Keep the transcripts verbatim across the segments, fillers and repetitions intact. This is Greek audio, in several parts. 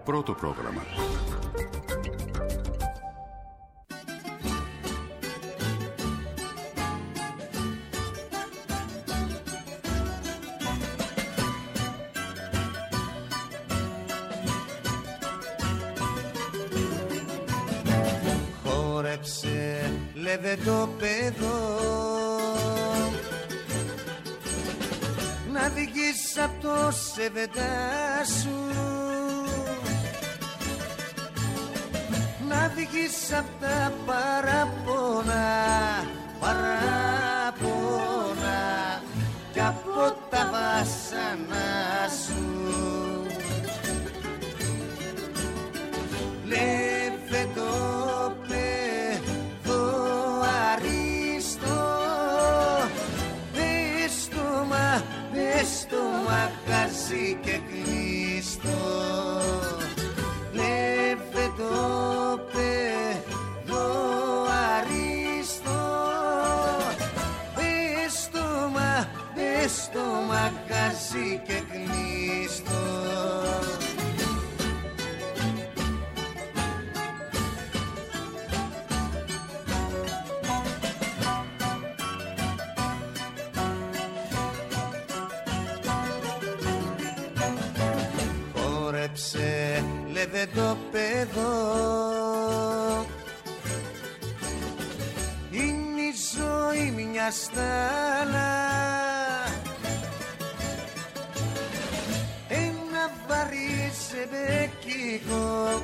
Πρώτο πρόγραμμα. Χόρεψε λεβεντόπεδο να βγεις απ' το σεβεντά σου, να βγεις απ' τα παραπονά, παραπονά κι από τα βάσανα σου. Λεβεντόπεδο αρίστο, πες το μα, πες το μαγαζί και κλείστο. Λεβεντόπεδο αρίστο, πες το μα, πες το μαγαζί και κλείστο. Χόρεψε λεβεντόπεδο, είναι η ζωή μια στάλα, ένα βαρύ σεμπεκίκο,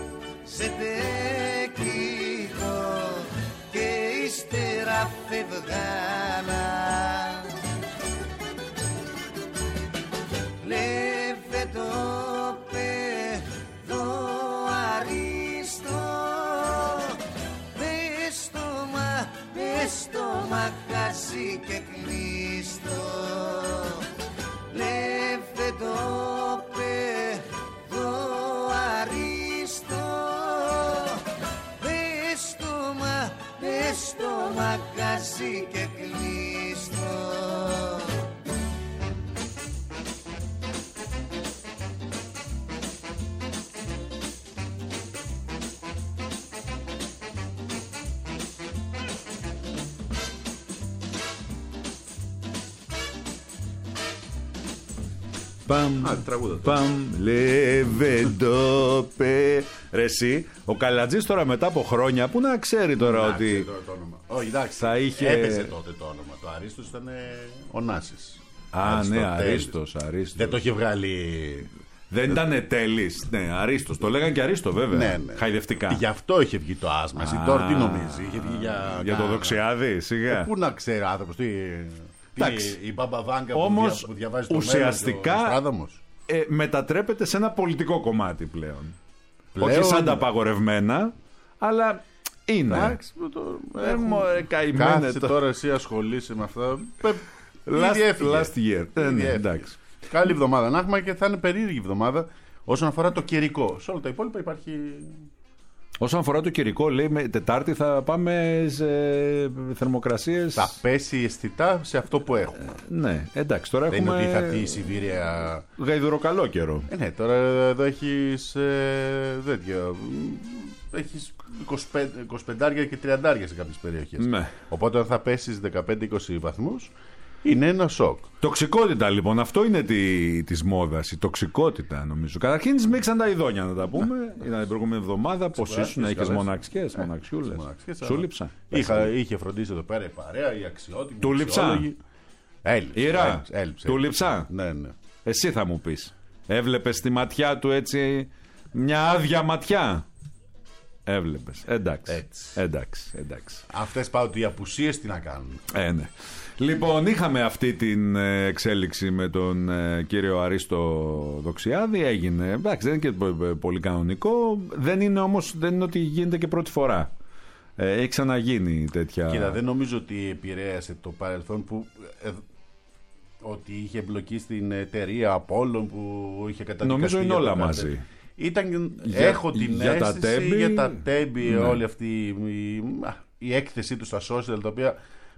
σεμπεκίκο και ύστερα φευγάλα. Λεβεντόπεδο αρίστο, πες το μα, πες το μαγαζί και κλείστο. Λεβεντόπεδο αρίστο, πες το μα, πες το μαγαζί και κλείστο. Παμ, παμ, λεβεντόπε. Ρε εσύ, ο Καλατζής τώρα μετά από χρόνια που να ξέρει τώρα να ότι ξέρει τώρα το όνομα. Όχι, εντάξει, θα είχε... έπαιζε τότε το όνομα. Το Αρίστος ήταν ο Νάσης. Α, ναι, Αρίστος, Αρίστος. Δεν το είχε βγάλει... Δεν ήταν τέλης, ναι, Αρίστος. Το λέγαν και Αρίστο βέβαια, ναι, ναι. Χαϊδευτικά. Γι' αυτό είχε βγει το άσμα. Εσύ τώρα τι νομίζει, είχε βγει για... Για το Δοξιάδη, σιγά. Ε, πού να ξέρει άνθρωπος, τι... Εντάξει. Η Μπαμπαβάγκα όμως, που, που διαβάζει το ουσιαστικά μέλλον, ε, μετατρέπεται σε ένα πολιτικό κομμάτι πλέον. πλέον... Όχι σαν τα απαγορευμένα, αλλά είναι. Εντάξει, το... ε, μωρέ, καημένε κάθεσαι το... τώρα εσύ ασχολείσαι με αυτά. Last, last year. Ε, ναι, εντάξει. Καλή εβδομάδα να έχουμε και θα είναι περίεργη εβδομάδα όσον αφορά το καιρικό. Σε όλα τα υπόλοιπα υπάρχει... Όσον αφορά το καιρικό, λέει, με Τετάρτη θα πάμε σε θερμοκρασίες. Θα πέσει αισθητά σε αυτό που έχουμε. Ε, ναι, εντάξει, τώρα δεν έχουμε. Δεν είναι ότι θα πει η Σιβήρια. Γαϊδουροκαλό καιρό. Ε, ναι, τώρα εδώ έχεις ε, τέτοιο. Έχεις είκοσι πέντε, είκοσι πέντε και τριάντα σε κάποιες περιοχές. Ναι. Οπότε αν θα πέσεις δεκαπέντε είκοσι βαθμούς, είναι ένα σοκ. Τοξικότητα λοιπόν, αυτό είναι τη, της μόδας, η τοξικότητα νομίζω. Καταρχήν σμίξαν τα ειδόνια να τα πούμε. Ναι. Ήταν την προηγούμενη εβδομάδα. Πώς ήσουν, είχες μοναξιές, ε, μοναξιούλες. Σου λείψα. Είχα, είχε φροντίσει εδώ πέρα η παρέα, η αξιότιμη. Του λείψα. Ήρα, του λείψα. Ναι, ναι. Εσύ θα μου πεις. Έβλεπες τη ματιά του έτσι, μια άδεια ματιά. Έβλεπες. Εντάξει. Έτσι. Εντάξει, εντάξει. Αυτές πάω ότι οι απουσίες τι να κάνουν. Ε, ναι. Λοιπόν, είχαμε αυτή την εξέλιξη με τον ε, κύριο Αρίστο Δοξιάδη. Έγινε. Εντάξει, δεν είναι και πολύ κανονικό. Δεν είναι όμως, δεν είναι ότι γίνεται και πρώτη φορά. Ε, έχει ξαναγίνει τέτοια. Κοίτα, δεν νομίζω ότι επηρέασε το παρελθόν που. Ε, ότι είχε εμπλοκεί στην εταιρεία Απόλλων που είχε καταδικαστεί. Νομίζω είναι όλα μαζί. Ήταν, για, έχω την για αίσθηση τα τέμπη, για τα τέμπη, ναι. Όλη αυτή η, η έκθεσή του στα social, τα οποία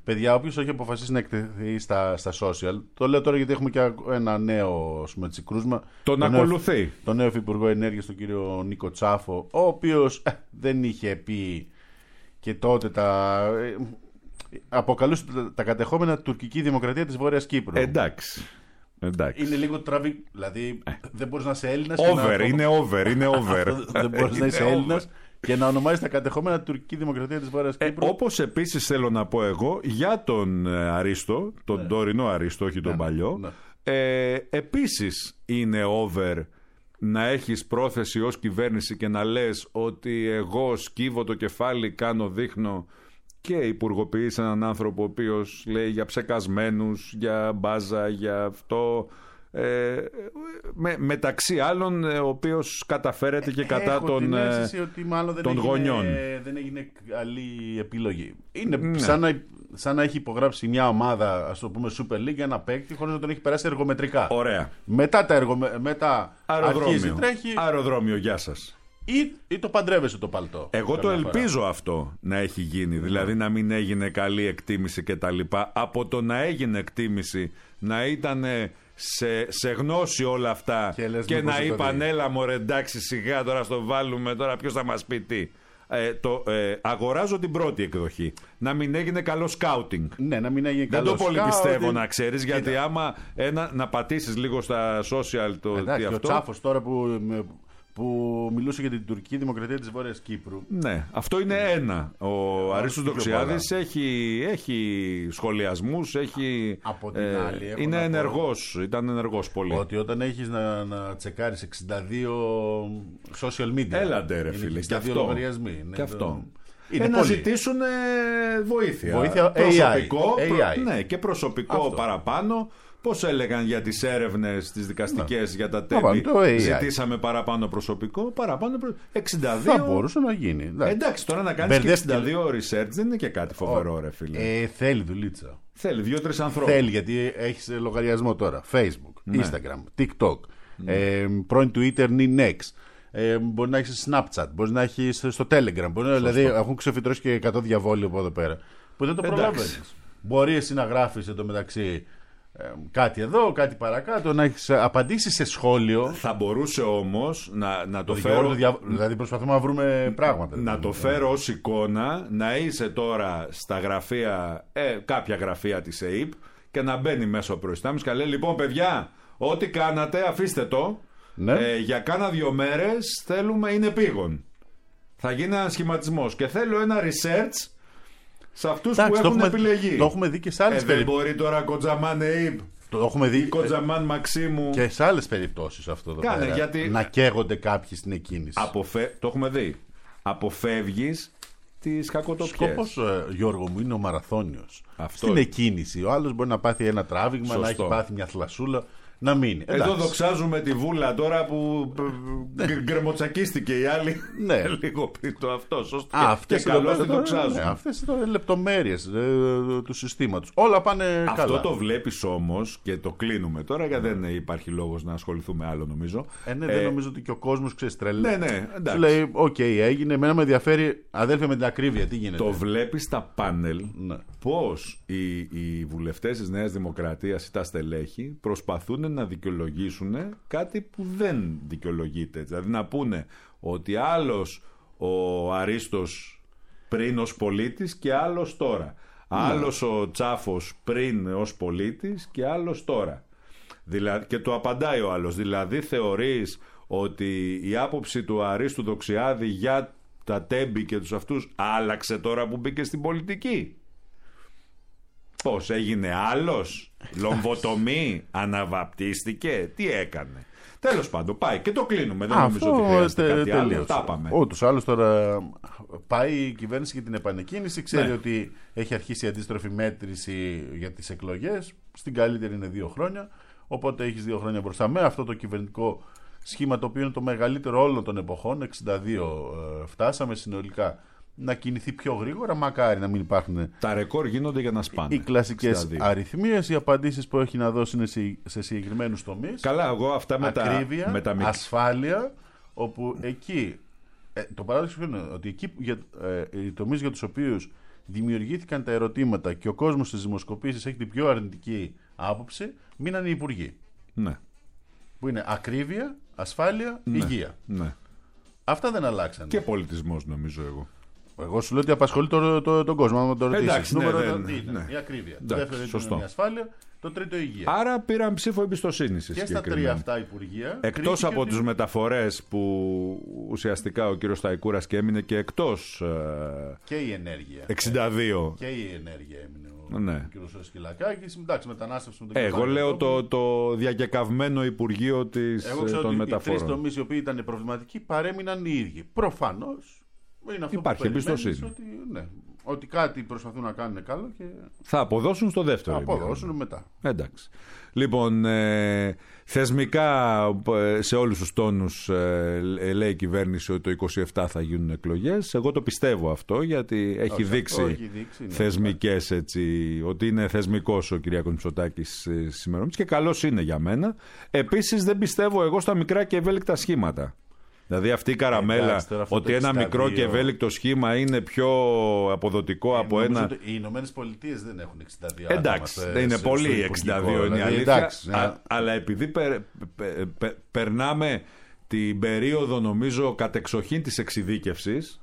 Παιδιά, όποιος έχει αποφασίσει να εκτεθεί στα, στα social, το λέω τώρα γιατί έχουμε και ένα νέο, ας πούμε, κρούσμα. Τον το ακολουθεί. Νέο, τον νέο Υφυπουργό Ενέργειας, τον κύριο Νίκο Τσάφο, ο οποίος ε, δεν είχε πει και τότε τα. Ε, αποκαλούσε τα, τα κατεχόμενα τουρκική δημοκρατία της Βόρειας Κύπρου. Εντάξει. Εντάξει. Είναι λίγο τραβή. Δηλαδή ε. δεν μπορείς να είσαι Έλληνας. Over, να... είναι over, είναι over. Δεν μπορείς να είσαι Έλληνας και να ονομάζεις τα κατεχόμενα τουρκική δημοκρατία της Βόρειας Κύπρου. Ε, όπως επίσης θέλω να πω εγώ για τον Αρίστο, τον ναι. τωρινό Αρίστο, όχι τον ναι, παλιό. Ναι. Ε, επίσης είναι over να έχεις πρόθεση ως κυβέρνηση και να λες ότι εγώ σκύβω το κεφάλι, κάνω, δείχνω και υπουργοποιείς έναν άνθρωπο ο οποίος λέει για ψεκασμένους, για μπάζα, για αυτό, ε, με, μεταξύ άλλων ο οποίος καταφέρεται και κατά Έχω των, την αίσθηση ότι μάλλον δεν των έγινε, γονιών. Δεν έγινε καλή επιλογή. Είναι ναι. σαν, να, σαν να έχει υπογράψει μια ομάδα, ας το πούμε Super League, ένα παίκτη χωρίς να τον έχει περάσει εργομετρικά. Ωραία. Μετά, τα εργο, μετά αρχίζει, τρέχει. Αεροδρόμιο, γεια σας. Ή, ή το παντρεύεσαι το παλτό. Εγώ το ελπίζω φορά. αυτό να έχει γίνει. Mm. Δηλαδή να μην έγινε καλή εκτίμηση κτλ. Από το να έγινε εκτίμηση να ήταν σε, σε γνώση όλα αυτά και, και να είπαν έλα μωρέ εντάξει σιγά τώρα στο βάλουμε, τώρα ποιος θα μας πει τι. Ε, το, ε, αγοράζω την πρώτη εκδοχή. Να μην έγινε καλό σκάουτινγκ. Ναι, να μην έγινε καλό Δεν το πολύ scouting. πιστεύω να ξέρεις, γιατί Κοίτα. άμα ένα, να πατήσεις λίγο στα social το Εντάξει, τι ο αυτό. Τσάφος τώρα που, που μιλούσε για την τουρκική δημοκρατία της Βόρειας Κύπρου. Ναι, αυτό είναι ένα. Ο yeah, Αρίστος Δοξιάδης έχει, έχει σχολιασμούς, έχει, Από την ε, άλλη, είναι ενεργός, ήταν ενεργός πολύ. Ότι όταν έχεις να, να τσεκάρεις εξήντα δύο social media. Έλαντε ρε φίλε, και αυτό. Λογαριασμοί. Και αυτό. Είναι ε, να ζητήσουν ε, βοήθεια. Βοήθεια προσωπικό, έι άι. Προ, ναι, και προσωπικό αυτό. Παραπάνω. Πώς έλεγαν για τις έρευνες, τις δικαστικές, ναι. για τα τέμπη. Ζητήσαμε παραπάνω προσωπικό, παραπάνω προ... εξήντα δύο. Θα μπορούσε να γίνει. Εντάξει, εντάξει τώρα να κάνεις και εξήντα δύο research δεν είναι και κάτι φοβερό, ρε φίλε. Ε, θέλει δουλίτσα. Θέλει δύο-τρεις ανθρώπους. Θέλει, γιατί έχεις λογαριασμό τώρα. Facebook, ναι. Instagram, TikTok, ναι. ε, πρώην Twitter, Next. Ε, μπορεί να έχεις Snapchat, μπορεί να έχεις στο Telegram. Μπορεί να, δηλαδή έχουν ξεφυτρώσει και εκατό διαβόλιο από εδώ πέρα. Που δεν το προλαβαίνεις. Μπορεί εσύ να γράφεις εντωμεταξύ. Ε, κάτι εδώ, κάτι παρακάτω, να έχεις απαντήσει σε σχόλιο. Θα μπορούσε όμως να, να το, το φέρω. Δια... Δηλαδή, προσπαθούμε να βρούμε πράγματα. Να το φέρω ως εικόνα, να είσαι τώρα στα γραφεία, ε, κάποια γραφεία της ΕΥΠ και να μπαίνει μέσα ο προϊστάμις και λέει: λοιπόν, παιδιά, ό,τι κάνατε, αφήστε το. Ναι. Ε, για κάνα δύο μέρες θέλουμε, είναι πήγον. Θα γίνει ένα σχηματισμός και θέλω ένα research. Σε αυτούς που έχουν έχουμε, επιλεγεί. Το έχουμε δει και σε άλλες ε, περιπτώσεις. Δεν μπορεί τώρα Κοτζαμάν Εϊπ. Το έχουμε δει. Κοτζαμάν Μαξίμου. Και σε άλλες περιπτώσεις αυτό εδώ Κάνε, πέρα. Γιατί... Να καίγονται κάποιοι στην εκκίνηση. Αποφε... Το έχουμε δει. Αποφεύγεις τις κακοτοπιές. Σκόπος, Γιώργο μου, είναι ο μαραθώνιος. Αυτό... Στην εκκίνηση. Ο άλλος μπορεί να πάθει ένα τράβηγμα, Σωστό. να έχει πάθει μια θλασσούλα. Να μείνει. Εδώ εντάξει. Δοξάζουμε τη Βούλα τώρα που γκρεμοτσακίστηκε η άλλη. Ναι. Λίγο πριν το αυτό. Σωστό. Α, και καλώς τη δοξάζουμε. Ναι, αυτές είναι λεπτομέρειες ε, του συστήματος. Όλα πάνε αυτό καλά. Αυτό το βλέπεις όμως και το κλείνουμε τώρα, γιατί ναι. δεν υπάρχει λόγος να ασχοληθούμε άλλο νομίζω. Ε, ναι, ε, δεν νομίζω ότι και ο κόσμος ξέρει τρελαίνει. Ναι, ναι, εντάξει. Σου λέει, οκ, okay, έγινε. Εμένα με ενδιαφέρει, αδέλφια, με την ακρίβεια, τι γίνεται. Το βλέπεις στα πάνελ ναι. πώς οι, οι βουλευτές της Νέας Δημοκρατίας ή τα στελέχη προσπαθούν να δικαιολογήσουν κάτι που δεν δικαιολογείται. Δηλαδή να πούνε ότι άλλος ο Αρίστος πριν ως πολίτης και άλλος τώρα. Ναι. Άλλος ο Τσάφος πριν ως πολίτης και άλλος τώρα. Δηλαδή, και το απαντάει ο άλλος. Δηλαδή θεωρείς ότι η άποψη του Αρίστου Δοξιάδη για τα τέμπη και τους αυτούς άλλαξε τώρα που μπήκε στην πολιτική? Πώς έγινε άλλος? Λομβοτομή? Αναβαπτίστηκε? Τι έκανε? Τέλος πάντων, πάει και το κλείνουμε. Δεν νομίζω ότι χρειάζεται τε, κάτι τε, άλλο. Τα πάμε. Ούτως άλλως τώρα πάει η κυβέρνηση για την επανεκκίνηση. Ξέρει ναι. ότι έχει αρχίσει η αντίστροφη μέτρηση για τις εκλογές. Στην καλύτερη είναι δύο χρόνια. Οπότε έχεις δύο χρόνια μπροστά με αυτό το κυβερνητικό σχήμα, το οποίο είναι το μεγαλύτερο όλων των εποχών. εξήντα δύο ε, φτάσαμε συνολικά. Να κινηθεί πιο γρήγορα, μακάρι να μην υπάρχουν. Τα ρεκόρ γίνονται για να σπάνε. Οι κλασικές αριθμίες, οι απαντήσεις που έχει να δώσει είναι σε συγκεκριμένους τομείς. Καλά, εγώ αυτά με ακρίβεια, τα, με τα... ασφάλεια, όπου εκεί. Ε, το παράδοξο είναι ότι εκεί για, ε, οι τομείς για τους οποίους δημιουργήθηκαν τα ερωτήματα και ο κόσμος στις δημοσκοπήσεις έχει την πιο αρνητική άποψη, μείναν οι υπουργοί. Ναι. Που είναι ακρίβεια, ασφάλεια, ναι. υγεία. Ναι. Αυτά δεν αλλάξαν. Και πολιτισμός, νομίζω εγώ. Εγώ σου λέω ότι απασχολεί το, το, τον κόσμο. Αν το ρωτήσεις. Νούμερο ναι, ένα ναι, είναι ναι. Η ακρίβεια. Εντάξει, το δεύτερο σωστό. είναι η ασφάλεια. Το τρίτο η υγεία. Άρα πήραν ψήφο εμπιστοσύνη. Και στα τρία αυτά υπουργεία. Εκτός από ότι... τους μεταφορές που ουσιαστικά ο κύριος Σταϊκούρας και έμεινε και εκτός. Και η ενέργεια. εξήντα δύο. Και η ενέργεια έμεινε ο, ναι. ο κύριος Σκυλακάκης. Εντάξει, μετανάστευση με τον Εγώ κύριο λέω το, το διακεκαυμένο Υπουργείο της, Εγώ ξέρω των ότι Μεταφορών. Οι τρεις τομείς οι οποίοι ήταν προβληματικοί παρέμειναν οι ίδιοι. Προφανώς. Είναι αυτό υπάρχει που εμπιστοσύνη. Ότι, ναι, ότι κάτι προσπαθούν να κάνουν καλό και θα αποδώσουν στο δεύτερο. Θα αποδώσουν μετά. Εντάξει. Λοιπόν, ε, θεσμικά σε όλους τους τόνους ε, λέει η κυβέρνηση ότι το είκοσι επτά θα γίνουν εκλογές. Εγώ το πιστεύω αυτό, γιατί έχει Όχι, δείξει, έχει δείξει ναι, θεσμικές έτσι, ότι είναι θεσμικός ο Κυριάκος Μητσοτάκης ε, σήμερα και καλός είναι για μένα. Επίσης δεν πιστεύω εγώ στα μικρά και ευέλικτα σχήματα. Δηλαδή αυτή η καραμέλα, εντάξει, ότι ένα μικρό και ευέλικτο σχήμα είναι πιο αποδοτικό ε, από ένα. Οι Ηνωμένες Πολιτείες δεν έχουν εξήντα δύο. Εντάξει, άτομα, είναι πολύ εξήντα δύο δηλαδή, είναι η αλήθεια. Εντάξει, ναι. Α, αλλά επειδή περ, περ, περ, περνάμε την περίοδο νομίζω κατεξοχήν της εξειδίκευσης.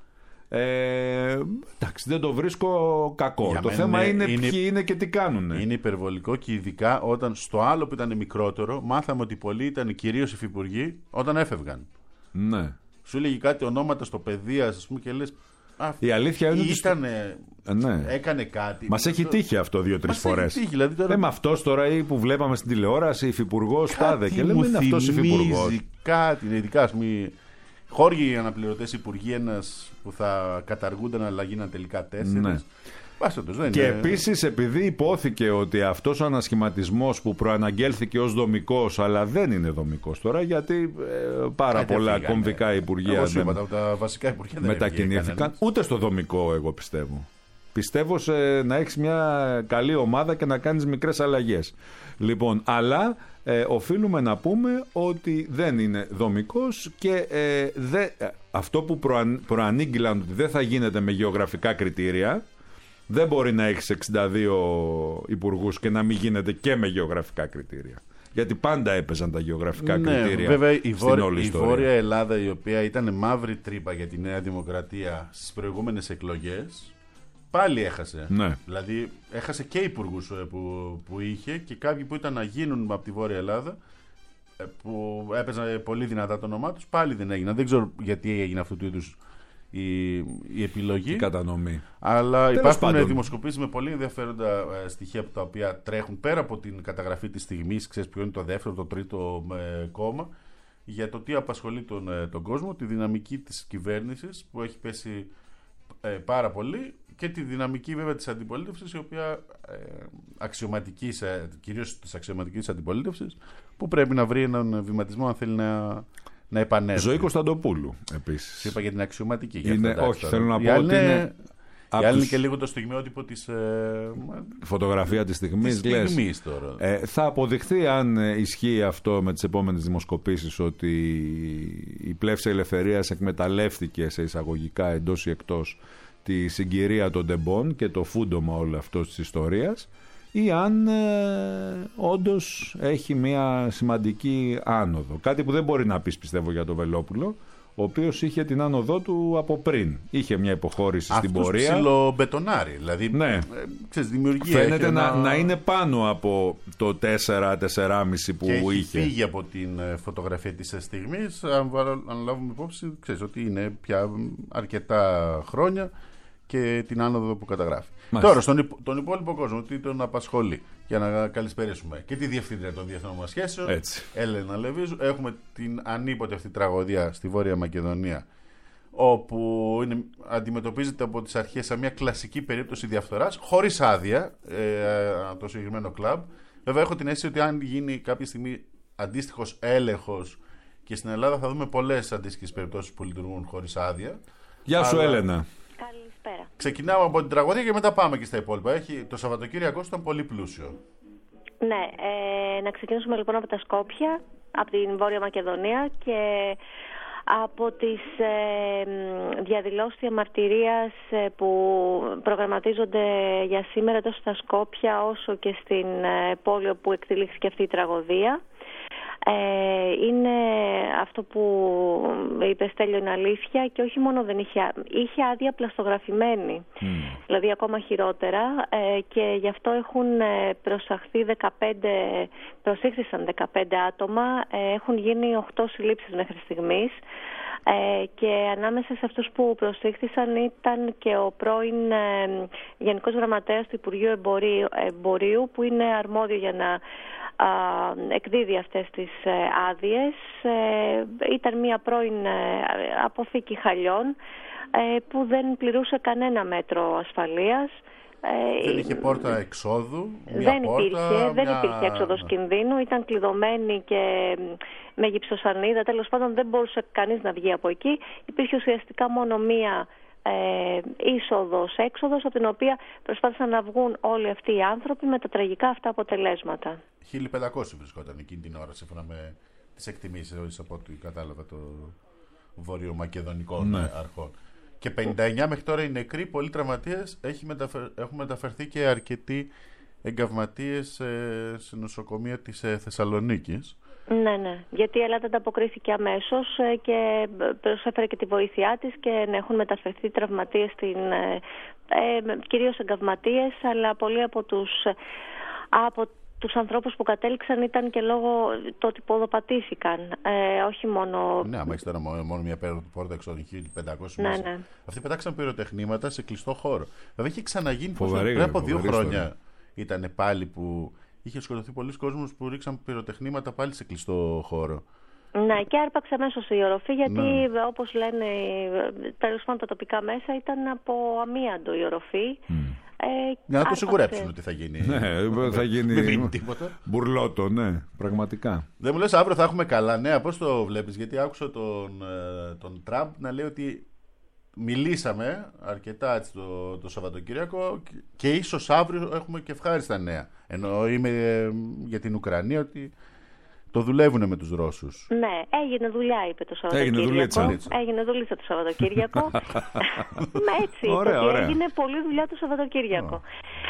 Ε, εντάξει, δεν το βρίσκω κακό. Για το θέμα είναι, είναι ποιοι είναι και τι κάνουν. Είναι υπερβολικό και ειδικά όταν στο άλλο που ήταν μικρότερο μάθαμε ότι πολλοί ήταν κυρίως υφυπουργοί όταν έφευγαν. Ναι. Σου έλεγε κάτι ονόματα στο παιδεία, ας πούμε, και λες. Η αλήθεια είναι ότι. Ήτανε, ναι. Έκανε κάτι. Μας έχει τύχει αυτό δύο-τρεις φορές. Δηλαδή τώρα... Λέμε αυτός τώρα ή που βλέπαμε στην τηλεόραση, υφυπουργός τάδε. Και λέμε είναι αυτός υφυπουργός. Κάτι, ειδικά ας πούμε. Χώργοι αναπληρωτές υπουργοί, ένας που θα καταργούνταν αλλά γίναν τελικά τέσσερις. Ναι. Και είναι... επίσης επειδή υπόθηκε ότι αυτός ο ανασχηματισμός που προαναγγέλθηκε ως δομικός, αλλά δεν είναι δομικός τώρα, γιατί ε, πάρα Άτε πολλά φύγανε. κομβικά υπουργεία εγώ δεν... είπα, τα βασικά υπουργεία δεν μετακινήθηκαν, ούτε στο δομικό εγώ πιστεύω. Πιστεύω σε να έχεις μια καλή ομάδα και να κάνεις μικρές αλλαγές. Λοιπόν, αλλά ε, οφείλουμε να πούμε ότι δεν είναι δομικός και ε, δε, αυτό που προαν, προανήγγυλαν ότι δεν θα γίνεται με γεωγραφικά κριτήρια. Δεν μπορεί να έχεις εξήντα δύο υπουργούς και να μην γίνεται και με γεωγραφικά κριτήρια. Γιατί πάντα έπαιζαν τα γεωγραφικά ναι, κριτήρια βέβαια, στην η βόρεια, όλη η ιστορία. Βόρεια Ελλάδα, η οποία ήταν μαύρη τρύπα για τη Νέα Δημοκρατία στις προηγούμενες εκλογές, πάλι έχασε. Ναι. Δηλαδή έχασε και υπουργούς που, που είχε και κάποιοι που ήταν να γίνουν από τη Βόρεια Ελλάδα, που έπαιζαν πολύ δυνατά το όνομά τους, πάλι δεν έγιναν. Δεν ξέρω γιατί έγινε αυτού του είδους η, η επιλογή. Η κατανομή. Αλλά Τέλος υπάρχουν πάντων. δημοσκοπήσεις με πολύ ενδιαφέροντα ε, στοιχεία από τα οποία τρέχουν πέρα από την καταγραφή της στιγμής. Ξέρεις ποιο είναι το δεύτερο, το τρίτο ε, κόμμα, για το τι απασχολεί τον, ε, τον κόσμο, τη δυναμική της κυβέρνησης που έχει πέσει ε, πάρα πολύ και τη δυναμική βέβαια της αντιπολίτευσης, η οποία ε, αξιωματικής, ε, κυρίως της αξιωματικής αντιπολίτευσης, που πρέπει να βρει έναν βηματισμό αν θέλει να. Να επανέλθει. Ζωή Κωνσταντοπούλου επίσης. Είπα για την αξιωματική. Είναι, αυτό, όχι, τώρα. θέλω να η πω ότι είναι. Η άλλη είναι και λίγο το στιγμιότυπο της. Ε, φωτογραφία της στιγμής. Της στιγμής τώρα. Ε, θα αποδειχθεί αν ισχύει αυτό με τις επόμενες δημοσκοπήσεις ότι η πλεύση ελευθερίας εκμεταλλεύτηκε σε εισαγωγικά εντός ή εκτός τη συγκυρία των τεμπών και το φούντομα όλο αυτό της ιστορίας. Ή αν ε, όντως έχει μια σημαντική άνοδο. Κάτι που δεν μπορεί να πεις πιστεύω για τον Βελόπουλο, ο οποίος είχε την άνοδό του από πριν. Είχε μια υποχώρηση αυτούς στην πορεία. Αυτός ψιλομπετονάρει. Δηλαδή, ναι. ε, ξέρεις, δημιουργία. Φαίνεται να, ένα... να είναι πάνω από το τέσσερα τέσσερα κόμμα πέντε που και έχει είχε. Έχει φύγει από την φωτογραφία της στιγμής. Αν, αν λάβουμε υπόψη, ξέρεις ότι είναι πια αρκετά χρόνια και την άνοδο που καταγράφει. Μάλιστα. Τώρα, στον υπο, τον υπόλοιπο κόσμο, τι τον απασχολεί, για να καλησπερίσουμε και τη διευθύντρια των διεθνών μας σχέσεων, Έλενα Λεβίζου. Έχουμε την ανίποτε αυτή τραγωδία στη Βόρεια Μακεδονία, όπου είναι, αντιμετωπίζεται από τις αρχές σαν μια κλασική περίπτωση διαφθοράς, χωρίς άδεια, ε, το συγκεκριμένο κλαμπ. Βέβαια, έχω την αίσθηση ότι αν γίνει κάποια στιγμή αντίστοιχος έλεγχος, και στην Ελλάδα θα δούμε πολλές αντίστοιχες περιπτώσεις που λειτουργούν χωρίς άδεια. Γεια σου, αλλά... Έλενα. Καλησπέρα. Ξεκινάμε από την τραγωδία και μετά πάμε και στα υπόλοιπα. Έχει, το Σαββατοκύριακο ήταν πολύ πλούσιο. Ναι, ε, να ξεκινήσουμε λοιπόν από τα Σκόπια, από την Βόρεια Μακεδονία, και Από τις ε, διαδηλώσεις διαμαρτυρίας ε, που προγραμματίζονται για σήμερα τόσο στα Σκόπια όσο και στην ε, πόλη όπου εκτελήχθηκε αυτή η τραγωδία. Ε, είναι αυτό που είπε Στέλιο, είναι αλήθεια, και όχι μόνο δεν είχε, είχε άδεια πλαστογραφημένη, mm. δηλαδή ακόμα χειρότερα, ε, και γι' αυτό έχουν προσαχθεί δεκαπέντε, προσήχθησαν δεκαπέντε άτομα, ε, έχουν γίνει οκτώ συλλήψεις μέχρι στιγμής. Ε, και ανάμεσα σε αυτούς που προσήχθησαν ήταν και ο πρώην ε, Γενικός Γραμματέας του Υπουργείου Εμπορίου, Εμπορίου, που είναι αρμόδιο για να α, εκδίδει αυτές τις ε, άδειες. Ε, ήταν μια πρώην ε, αποθήκη χαλιών ε, που δεν πληρούσε κανένα μέτρο ασφαλείας. Δεν είχε πόρτα εξόδου. Μια δεν πόρτα, υπήρχε, μια... δεν υπήρχε έξοδος κινδύνου, ήταν κλειδωμένη και με γυψοσανίδα. Τέλος πάντων δεν μπορούσε κανείς να βγει από εκεί. Υπήρχε ουσιαστικά μόνο μία ε, είσοδος, έξοδος, από την οποία προσπάθησαν να βγουν όλοι αυτοί οι άνθρωποι με τα τραγικά αυτά αποτελέσματα. χίλια πεντακόσιοι βρισκόταν εκείνη την ώρα, σύμφωνα με τις εκτιμήσεις από ό,τι κατάλαβα των βορειομακεδονικών ναι. αρχών. Και πενήντα εννιά μέχρι τώρα οι νεκροί, πολλοί τραυματίες, έχουν μεταφερθεί και αρκετοί εγκαυματίες ε, σε νοσοκομεία της ε, Θεσσαλονίκης. Ναι, ναι. Γιατί η Ελλάδα ανταποκρίθηκε αμέσως ε, και προσέφερε και τη βοήθειά της και ναι, έχουν μεταφερθεί τραυματίες, στην, ε, ε, κυρίως εγκαυματίες, αλλά πολλοί από τους... Από τους ανθρώπους που κατέληξαν ήταν και λόγω το ότι ποδοπατήθηκαν, ε, όχι μόνο... Ναι, άμα έχεις τώρα μόνο μια πόρτα εξόδου χίλια πεντακόσιοι ναι, μέσα. ναι. Αυτοί πετάξαν πυροτεχνήματα σε κλειστό χώρο. Βέβαια είχε ξαναγίνει φοβερή, πριν από δύο φοβερή χρόνια ιστορία. Ήταν πάλι που είχε σκοτωθεί πολλοί κόσμος που ρίξαν πυροτεχνήματα πάλι σε κλειστό χώρο. Ναι, και άρπαξε αμέσως η οροφή, γιατί ναι. όπως λένε τέλος πάντων τα τοπικά μέσα, ήταν από αμίαντο η οροφή. Mm. Ε, Για να το σιγουρέψουν ότι θα γίνει. Ναι, θα γίνει. Δεν γίνει τίποτα. Μπουρλότο, ναι, πραγματικά. Δεν μου λες αύριο θα έχουμε καλά νέα, πώς το βλέπεις? Γιατί άκουσα τον, τον Τραμπ να λέει ότι μιλήσαμε αρκετά έτσι, το, το Σαββατοκύριακο και ίσως αύριο έχουμε και ευχάριστα νέα. Ενώ είμαι για την Ουκρανία ότι το δουλεύουν με τους Ρώσους. Ναι, έγινε δουλειά, είπε το Σαββατοκύριακο. Έγινε δουλίτσα. Έγινε δουλίτσα το Σαββατοκύριακο. Μα έτσι, ωραία, ωραία. Έγινε πολλή δουλειά το Σαββατοκύριακο.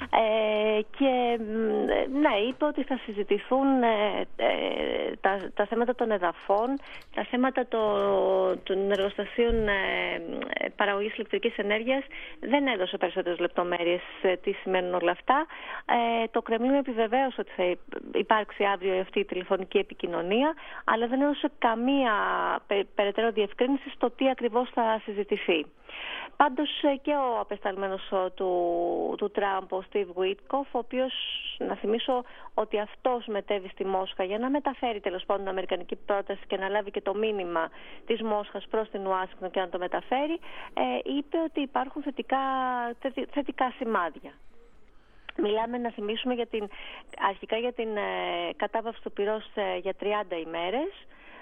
Ε, και ναι, είπε ότι θα συζητηθούν ε, ε, τα, τα θέματα των εδαφών, τα θέματα το, των εργοστασίων ε, παραγωγής ηλεκτρικής ενέργειας. Δεν έδωσε περισσότερες λεπτομέρειες ε, τι σημαίνουν όλα αυτά. Ε, το Κρεμλίνο επιβεβαίωσε ότι θα υπάρξει αύριο αυτή η τηλεφωνική επικοινωνία, αλλά δεν έδωσε καμία πε, περαιτέρω διευκρίνηση στο τι ακριβώς θα συζητηθεί. Πάντως και ο απεσταλμένος του, του Τραμπ, ο Στίβ Γουίτκοφ, ο οποίος, να θυμίσω ότι αυτός μετέβη στη Μόσχα για να μεταφέρει τέλος πάντων την αμερικανική πρόταση και να λάβει και το μήνυμα της Μόσχας προς την Ουάσιγκτον και να το μεταφέρει, ε, είπε ότι υπάρχουν θετικά, θετικά σημάδια. Μιλάμε, να θυμίσουμε, για την, αρχικά για την ε, κατάβαυση του πυρός ε, για τριάντα ημέρες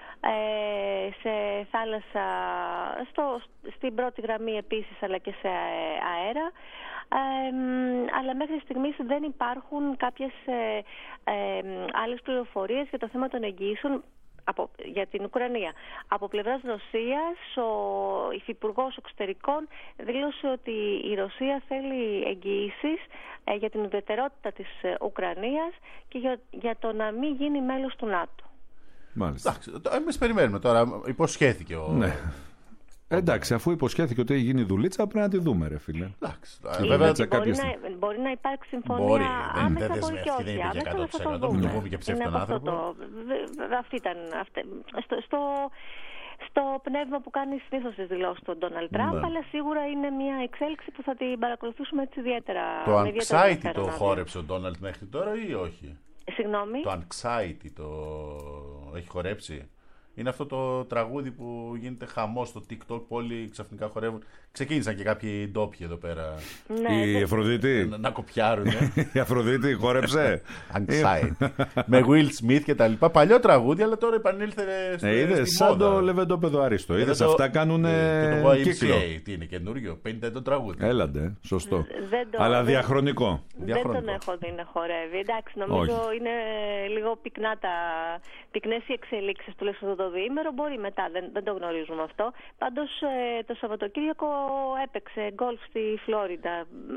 ε, σε θάλασσα, στο, στην πρώτη γραμμή επίσης, αλλά και σε αέρα. Ε, αλλά μέχρι στιγμής δεν υπάρχουν κάποιες ε, ε, άλλες πληροφορίες για το θέμα των εγγύσεων από, για την Ουκρανία. Από πλευράς Ρωσίας, ο υφυπουργός εξωτερικών δήλωσε ότι η Ρωσία θέλει εγγυήσεις ε, για την ουδετερότητα της ε, Ουκρανίας και για, για το να μην γίνει μέλος του ΝΑΤΟ. Μάλιστα. Εντάξει, εμείς περιμένουμε τώρα. Υποσχέθηκε ο... Ναι. Εντάξει, αφού υποσχέθηκε ότι γίνει δουλίτσα, πρέπει να τη δούμε, ρε φίλε. Εντάξει, βέβαια, μπορεί, κάποιες... να, μπορεί να υπάρξει συμφωνία μπορεί, άμεσα, δεν μπορεί και όχι. Άμεσα θα το δούμε. Ναι. Πούμε και ψεύτον άνθρωπο. Το... Αυτή ήταν, αυτή... Στο, στο, στο πνεύμα που κάνει συνήθως τις δηλώσεις του Ντόναλντ Τραμπ, ναι. αλλά σίγουρα είναι μια εξέλιξη που θα την παρακολουθήσουμε έτσι ιδιαίτερα. Το anxiety το χόρεψε ο Ντόναλντ μέχρι τώρα ή όχι? Συγγνώμη. Το anxiety το έχει χορέψει? Είναι αυτό το τραγούδι που γίνεται χαμός στο TikTok που όλοι ξαφνικά χορεύουν. Ξεκίνησαν και κάποιοι ντόπιοι εδώ πέρα. Ναι, η Αφροδίτη. Να, να κοπιάρουν. Η Αφροδίτη χόρεψε. Anxiety. Με Will Smith και τα λοιπά. Παλιό τραγούδι, αλλά τώρα επανήλθε στη, ε, είδες, στη μόδα. Σαν το λεβεντόπεδο Αρίστο. Είδες, το... αυτά κάνουν ε, κύκλο. Τι είναι, καινούριο, πενήντα ετών τραγούδι. Έλαντε, σωστό. Το, αλλά δεν, διαχρονικό. Δεν διαχρονικό. τον έχω δει να χορεύει. Εντάξει, νομίζω Όχι. είναι λίγο πυκνά τα, πυκνές οι εξελίξεις τουλάχιστον το διήμερο, μπορεί μετά, δεν, δεν το γνωρίζουμε αυτό. Πάντως ε, το Σαββατοκύριακο έπαιξε γκολφ στη Φλόριντα.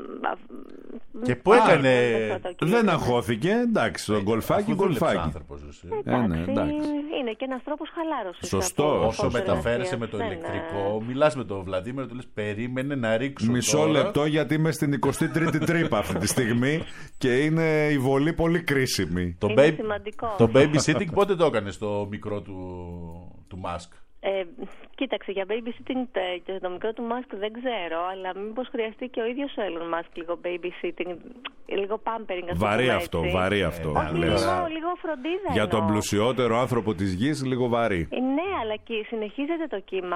Και που έκανε. Δεν αγχώθηκε, εντάξει, το γκολφάκι, γκολφάκι. Ε, ναι, εντάξει. Είναι και ένας τρόπος χαλάρωσης. Σωστό. Όσο μεταφέρεσαι με το δεν, ηλεκτρικό, μιλάς με τον Βλαντίμηρο, του λες περίμενε να ρίξω. Μισό τώρα. λεπτό, γιατί είμαι στην εικοστή τρίτη τρύπα αυτή τη στιγμή και είναι η βολή πολύ κρίσιμη. Το, είναι baby, σημαντικό. το babysitting πότε το έκανε στο μικρό του, του Musk? Ε, κοίταξε, για babysitting και το μικρό του Musk δεν ξέρω, αλλά μήπως χρειαστεί και ο ίδιος ο Elon Musk λίγο babysitting, λίγο pampering. Βαρύ αυτό, βαρύ αυτό. Ε, όχι, λίγο, λίγο φροντίδα. Για εννοώ. τον πλουσιότερο άνθρωπο της γης, λίγο βαρύ. Ε, ναι, αλλά και συνεχίζεται το κύμα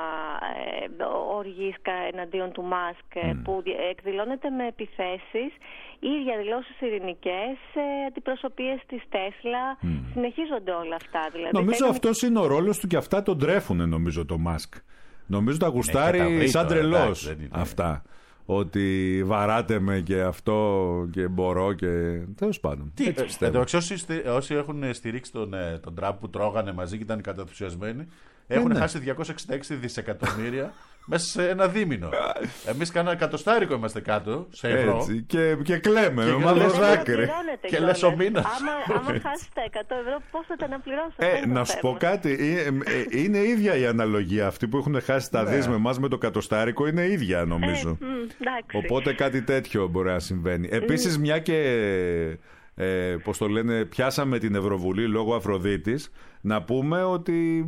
ε, οργής εναντίον του Musk mm. που εκδηλώνεται με επιθέσεις ή διαδηλώσεις ειρηνικές, ε, αντιπροσωπείες της Τέσλα. Mm. Συνεχίζονται όλα αυτά. Δηλαδή, νομίζω ήταν... αυτός είναι ο ρόλος του και αυτά τον τρέφουνε, νομίζω, το Musk. Νομίζω τα γουστάρει ναι, σαν τρελός αυτά. Ότι βαράτε με και αυτό και μπορώ και τέλος πάντων. Τι, εντάξει, όσοι, όσοι έχουν στηρίξει τον, τον Τραμπ που τρώγανε μαζί και ήταν καταθουσιασμένοι, έχουν ναι. χάσει διακόσια εξήντα έξι δισεκατομμύρια μέσα σε ένα δίμηνο. Εμείς κανένα εκατοστάρικο είμαστε κάτω σε ευρώ. Έτσι, και, και κλαίμε και με μαύρο δάκρυ. Και λες ο μήνας. Άμα, άμα χάσεις τα εκατό ευρώ, πώς θα τα αναπληρώσετε? Ε, να σου πω κάτι. Ε, είναι ίδια η αναλογία. Αυτοί που έχουν χάσει τα ναι. δις με εμάς με το κατοστάρικο είναι ίδια, νομίζω. Ε, μ, Οπότε κάτι τέτοιο μπορεί να συμβαίνει. Επίσης, μια και. Ε, πώς το λένε, πιάσαμε την Ευρωβουλή λόγω Αφροδίτης, να πούμε ότι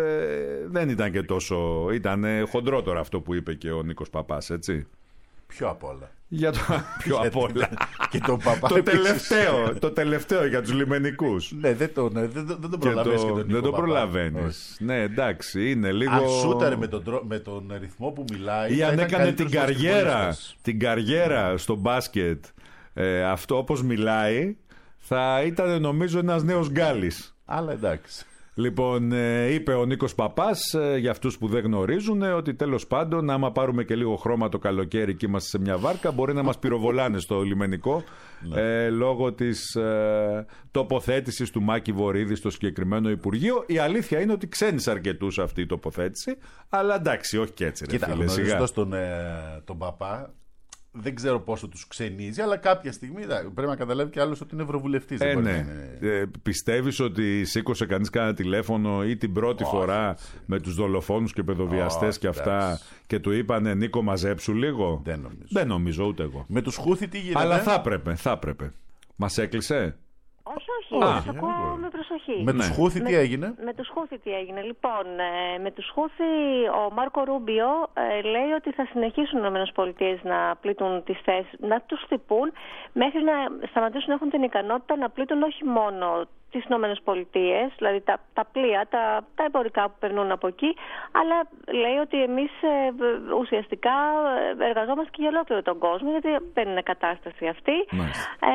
ε, δεν ήταν και τόσο, ήταν χοντρότερο αυτό που είπε και ο Νίκος Παπάς, έτσι. Πιο απ' όλα. Για το, πιο απ' όλα. Και τον Παπά το, τελευταίο, το τελευταίο για τους λιμενικούς. Ναι, δεν το, ναι, δεν, δεν το προλαβαίνεις και, το, και τον Νίκο Δεν το Παπά. προλαβαίνεις. Ναι, εντάξει, είναι λίγο. Αν σούταρε με τον, με τον ρυθμό που μιλάει. Ή αν έκανε την καριέρα, την καριέρα στο μπάσκετ, ε, αυτό όπως μιλάει, θα ήταν νομίζω ένας νέος Γκάλης. Αλλά εντάξει. Λοιπόν, ε, είπε ο Νίκος Παπάς, ε, για αυτούς που δεν γνωρίζουν, ε, ότι τέλος πάντων, άμα πάρουμε και λίγο χρώμα το καλοκαίρι και είμαστε σε μια βάρκα, μπορεί να μας πυροβολάνε στο λιμενικό ε, λόγω της ε, τοποθέτησης του Μάκη Βορίδη στο συγκεκριμένο Υπουργείο. Η αλήθεια είναι ότι ξένησε αρκετούς αυτή η τοποθέτηση, αλλά εντάξει, όχι και έτσι. Ρε, κοίτα, φίλε, σιγά. τον, ε, τον Παπά. Δεν ξέρω πόσο τους ξενίζει, αλλά κάποια στιγμή πρέπει να καταλάβει και άλλος ότι είναι ευρωβουλευτής. Ε, ναι. είναι... ε, πιστεύεις ότι σήκωσε κανείς κανένα τηλέφωνο ή την πρώτη oh, φορά oh, με τους δολοφόνους και παιδοβιαστές oh, και αυτά that's... και του είπανε Νίκο μαζέψου λίγο? Δεν νομίζω. Δεν νομίζω ούτε εγώ. Με τους Χούθη τι γίνεται? Αλλά θα έπρεπε, θα έπρεπε. Μας έκλεισε? Όχι, όχι, Α, σας ακούω με προσοχή. Με τους Χούθη τι έγινε? Με τους Χούθη τι έγινε. Λοιπόν, ε, με τους Χούθη ο Μάρκο Ρούμπιο ε, λέει ότι θα συνεχίσουν οι ΗΠΑ να πλήττουν τις θέσεις, να τους χτυπούν μέχρι να σταματήσουν να έχουν την ικανότητα να πλήττουν όχι μόνο τις Ηνωμένες Πολιτείες, δηλαδή τα, τα πλοία, τα, τα εμπορικά που περνούν από εκεί, αλλά λέει ότι εμείς ε, ουσιαστικά εργαζόμαστε και για ολόκληρο τον κόσμο, γιατί δεν είναι κατάσταση αυτή. Ε,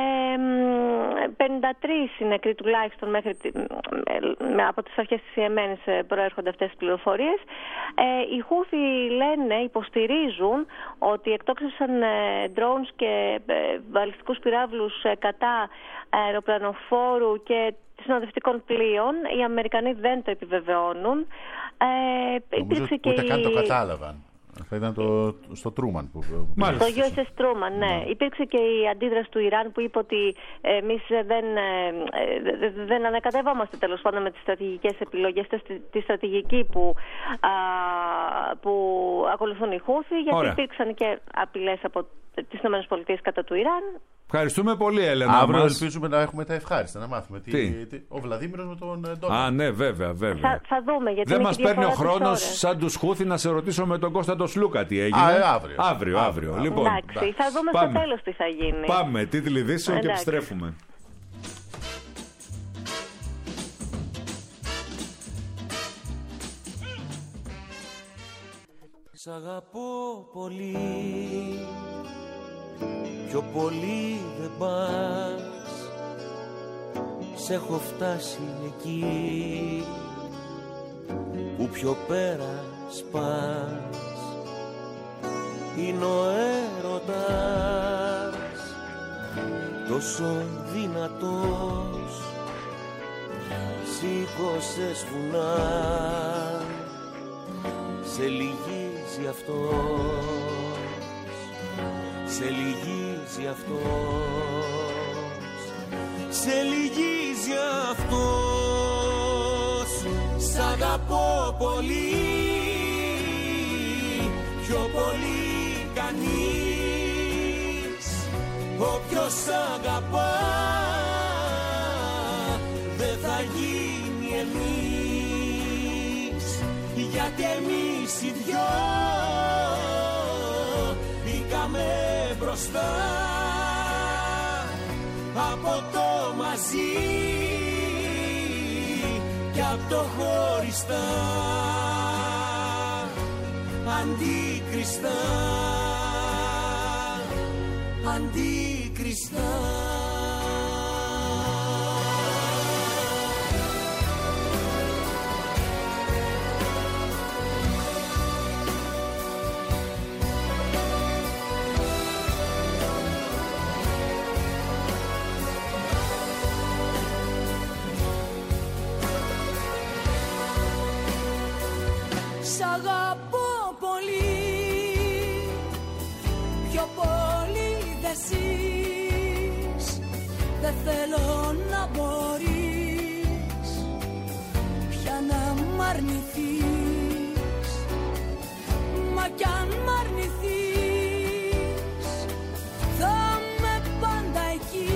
πενήντα τρεις οι νεκροί τουλάχιστον μέχρι, ε, από τις αρχές της Ιεμένης προέρχονται αυτές τις πληροφορίες. Ε, οι Χούθοι λένε, υποστηρίζουν ότι εκτόξευσαν ε, drones και ε, βαλιστικούς πυράβλους ε, κατά αεροπλανοφόρου και συνοδευτικών πλοίων. Οι Αμερικανοί δεν το επιβεβαιώνουν. Ε, Νομίζω και ούτε η... καν το κατάλαβαν. Θα ήταν το, στο Τρούμαν. Που, που το γιου ες ες Τρούμαν, ναι. ναι. Υπήρξε και η αντίδραση του Ιράν που είπε ότι εμείς δεν, δεν ανακατευόμαστε τέλος πάντων με τις στρατηγικές επιλογές, τη στρατηγική που, α, που ακολουθούν οι Χούθοι, γιατί Ωραία. υπήρξαν και απειλές από τις ΗΠΑ κατά του Ιράν. Ευχαριστούμε πολύ, Έλενα. Αύριο μας... ελπίζουμε να έχουμε τα ευχάριστα, να μάθουμε τι, τι, ο Βλαδίμηρος με τον Ντόναλντ. Α, ναι, βέβαια, βέβαια. Θα, θα δούμε. Γιατί δεν μας παίρνει ο χρόνος σαν τους Χούθη να σε ρωτήσω με τον Κώστα τον Σλούκα τι έγινε. Α, ε, αύριο. Αύριο, αύριο. αύριο. Λοιπόν, εντάξει, θα δούμε Πάμε. στο τέλος τι θα γίνει. Πάμε, τίτλοι ειδήσεων και επιστρέφουμε. Σ' αγαπώ πολύ, πιο πολύ δεν πας, σ' έχω φτάσει εκεί που πιο πέρα σπάς. Είναι ο έρωτας τόσο δυνατός, σ' σήκωσες βουνά, σε λυγίζει αυτός, σε λυγίζει αυτός, σε λυγίζει αυτός. Σ' αγαπώ πολύ, πιο πολύ κανείς. Όποιος σ' αγαπά δεν θα γίνει εμείς, γιατί εμείς οι δυο μπήκαμε μπροστά από το μαζί και από το χωριστά, αντίκριστα, αντίκριστα. Σ' αγαπώ πολύ, πιο πολύ δε ζεις. Δεν θέλω να μπορείς πια να μ' αρνηθείς. Μα κι αν μ' αρνηθείς θα είμαι πάντα εκεί,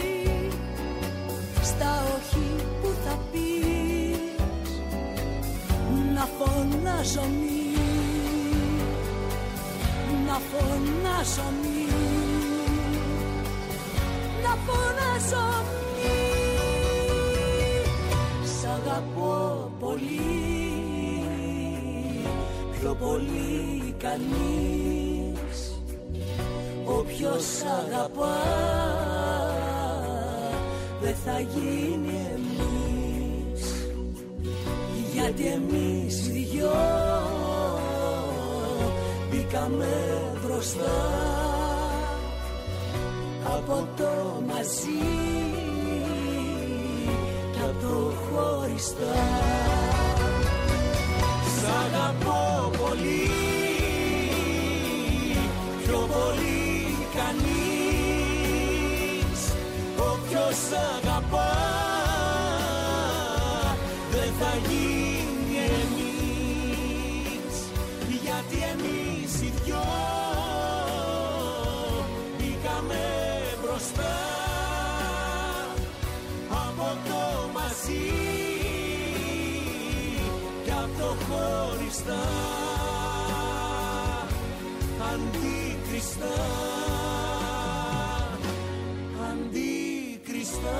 στα όχι που θα πεις, να φωνάζω μη, να φωνάζω μη, να φωνάζω μη. Σ' αγαπώ πολύ, πιο πολύ κανείς. Όποιος σ' αγαπά δεν θα γίνει εμείς, γιατί εμείς οι δυο μπήκαμε μπροστά από το μαζί και από το χωριστά. Σ' αγαπώ πολύ, πιο πολύ κανείς. Όποιος σ' αγαπά δεν θα γίνει εμείς, γιατί εμείς οι δυο μπήκαμε μπροστά από το μαζί και από το χωριστά, αντίκριστα, αντίκριστα.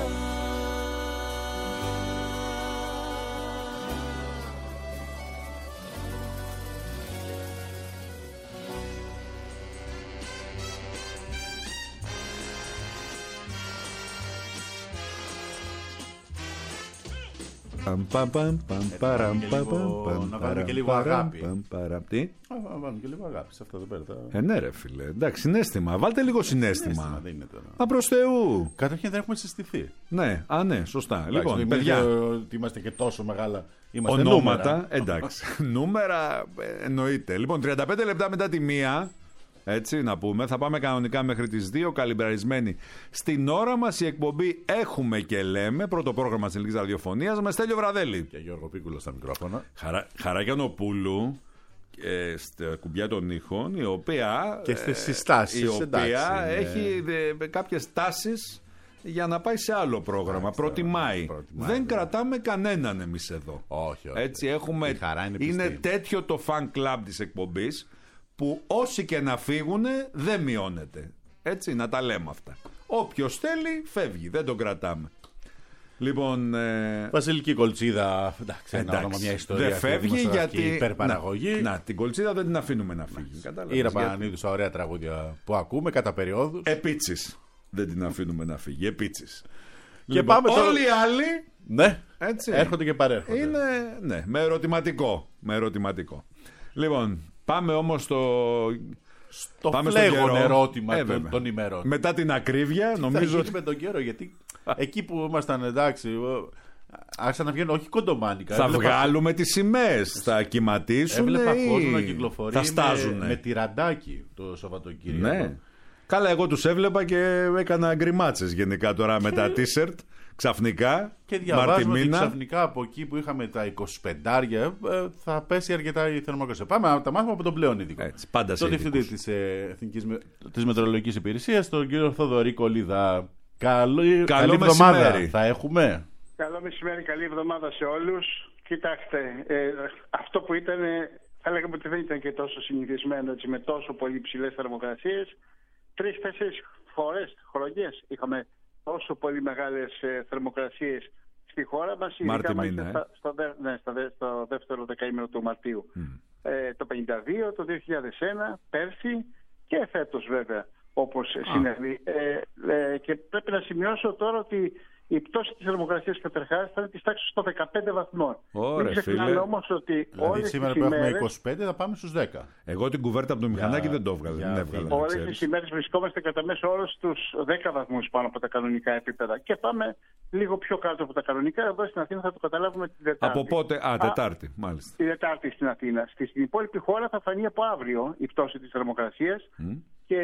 Να βάλουμε και λίγο αγάπη. Τι? Να βάλουμε και λίγο αγάπη σε αυτό εδώ πέρα. Ε, ναι ρε φίλε, εντάξει, συναίσθημα, βάλτε λίγο συναίσθημα. Δεν είναι τώρα. Α, προς Θεού. Καταρχήν δεν έχουμε συστηθεί. Ναι, α, ναι, σωστά. Εντάξει, Λοιπόν, παιδιά, ότι είμαστε και τόσο μεγάλα. Είμαστε ονόματα, νούμερα. εντάξει. Νούμερα, ε, εννοείται. Λοιπόν, τριάντα πέντε λεπτά μετά τη μία, έτσι να πούμε, θα πάμε κανονικά μέχρι τις δύο, καλυμπραρισμένοι στην ώρα μας. Η εκπομπή Έχουμε και Λέμε, πρώτο πρόγραμμα της ελληνικής ραδιοφωνίας, με Στέλιο Βραδέλη Και Γιώργο Πίκουλο στα μικρόφωνα. Χαρά, Χαράκιανοπούλου ε, στα κουμπιά των ήχων, η οποία, Και στις συστάσεις, η οποία εντάξει, έχει δε, κάποιες τάσεις για να πάει σε άλλο πρόγραμμα. Εντάξει, Προτιμάει. προτιμάει, Δεν βέβαια. κρατάμε κανέναν εμείς εδώ. Όχι, όχι. Έτσι έχουμε. Η χαρά είναι είναι πιστή. τέτοιο το fan club της εκπομπής που όσοι και να φύγουν δεν μειώνεται. Έτσι, να τα λέμε αυτά. Όποιος θέλει φεύγει, δεν τον κρατάμε. Λοιπόν, ε... Βασιλική Κολτσίδα, εντάξει, ένα εντάξει, όνομα, μια ιστορία. δεν φεύγει γιατί. Υπερπαραγωγή. Να, να, την Κολτσίδα δεν την αφήνουμε να φύγει. Κατάλαβες, Ήρα γιατί... Πανανίδου στα ωραία τραγούδια που ακούμε κατά περιόδους. Επίτσις. Δεν την αφήνουμε να φύγει. Επίτσις. Και Λοιπόν, πάμε τώρα... όλοι οι άλλοι. Ναι, Έτσι. έρχονται και παρέρχονται. Είναι, ναι, με ερωτηματικό. Με ερωτηματικό. Λοιπόν, πάμε όμως στο. Το πάμε στον φλέγον καιρό. ερώτημα Ε, των, βέβαια. των ημερών. Μετά την ακρίβεια, Θα νομίζω γίνει ότι. με τον καιρό, γιατί εκεί που ήμασταν εντάξει, άρχισαν να βγαίνουν όχι κοντομάνικα. Θα έβλεπα... βγάλουμε τις σημαίες, θα κυματίσουν. Έβλεπα ή... κόσμο να κυκλοφορεί θα στάζουν. με, με τυραντάκι το Σαββατοκύριακο. Ναι. Καλά, εγώ τους έβλεπα και έκανα γκριμάτσες γενικά τώρα με τα t-shirt. Ξαφνικά, και διαβάζουμε ότι Μαρτιμίνα. ξαφνικά από εκεί που είχαμε τα είκοσι πέντε θα πέσει αρκετά η θερμοκρασία. Πάμε να τα μάθουμε από τον πλέον ειδικό. Έτσι, πάντα σε τον διευθυντή ειδικούς. της, ε, Εθνικής Με- της Μετεωρολογικής Υπηρεσίας, τον κύριο Θοδωρή Κολίδα. Καλό, Καλό καλή εβδομάδα μεσημέρι. θα έχουμε. Καλό μεσημέρι, καλή εβδομάδα σε όλους. Κοιτάξτε, ε, αυτό που ήταν, θα λέγαμε ότι δεν ήταν και τόσο συνηθισμένο, έτσι, με τόσο πολύ ψηλές θερμοκρασίες. Τρεις-τέσσερις φορές, χρονιές, είχαμε τόσο πολύ μεγάλες ε, θερμοκρασίες στη χώρα μας. Μάρτι μάλιστα μήνα, ε. στα- στο, δε- ναι, στο, δε- στο δεύτερο δεκαήμερο του Μαρτίου. Mm. Ε, το πενήντα δύο, το δύο χιλιάδες ένα, πέρσι και φέτος βέβαια, όπως συνέβη. Ε, ε, και πρέπει να σημειώσω τώρα ότι η πτώση της θερμοκρασίας καταρχάς θα είναι της τάξης των δεκαπέντε βαθμών. Ωραία, Μην ξεχνάμε φίλε. όμως ότι Δηλαδή όλες σήμερα τις που έχουμε ημέρες, είκοσι πέντε θα πάμε στους δέκα. Εγώ την κουβέρτα από το μηχανάκι Για- δεν το έβγαλα. για Δεν έβγαλα, φίλε. να όλες ξέρεις. τις ημέρες βρισκόμαστε κατά μέσο όρο στους δέκα βαθμούς πάνω από τα κανονικά επίπεδα. Και πάμε λίγο πιο κάτω από τα κανονικά. Εδώ στην Αθήνα θα το καταλάβουμε την Τετάρτη. Από πότε, α, Τετάρτη, μάλιστα. Τη Δετάρτη στην Αθήνα. Στη- Στην υπόλοιπη χώρα θα φανεί από αύριο η πτώση της θερμοκρασίας και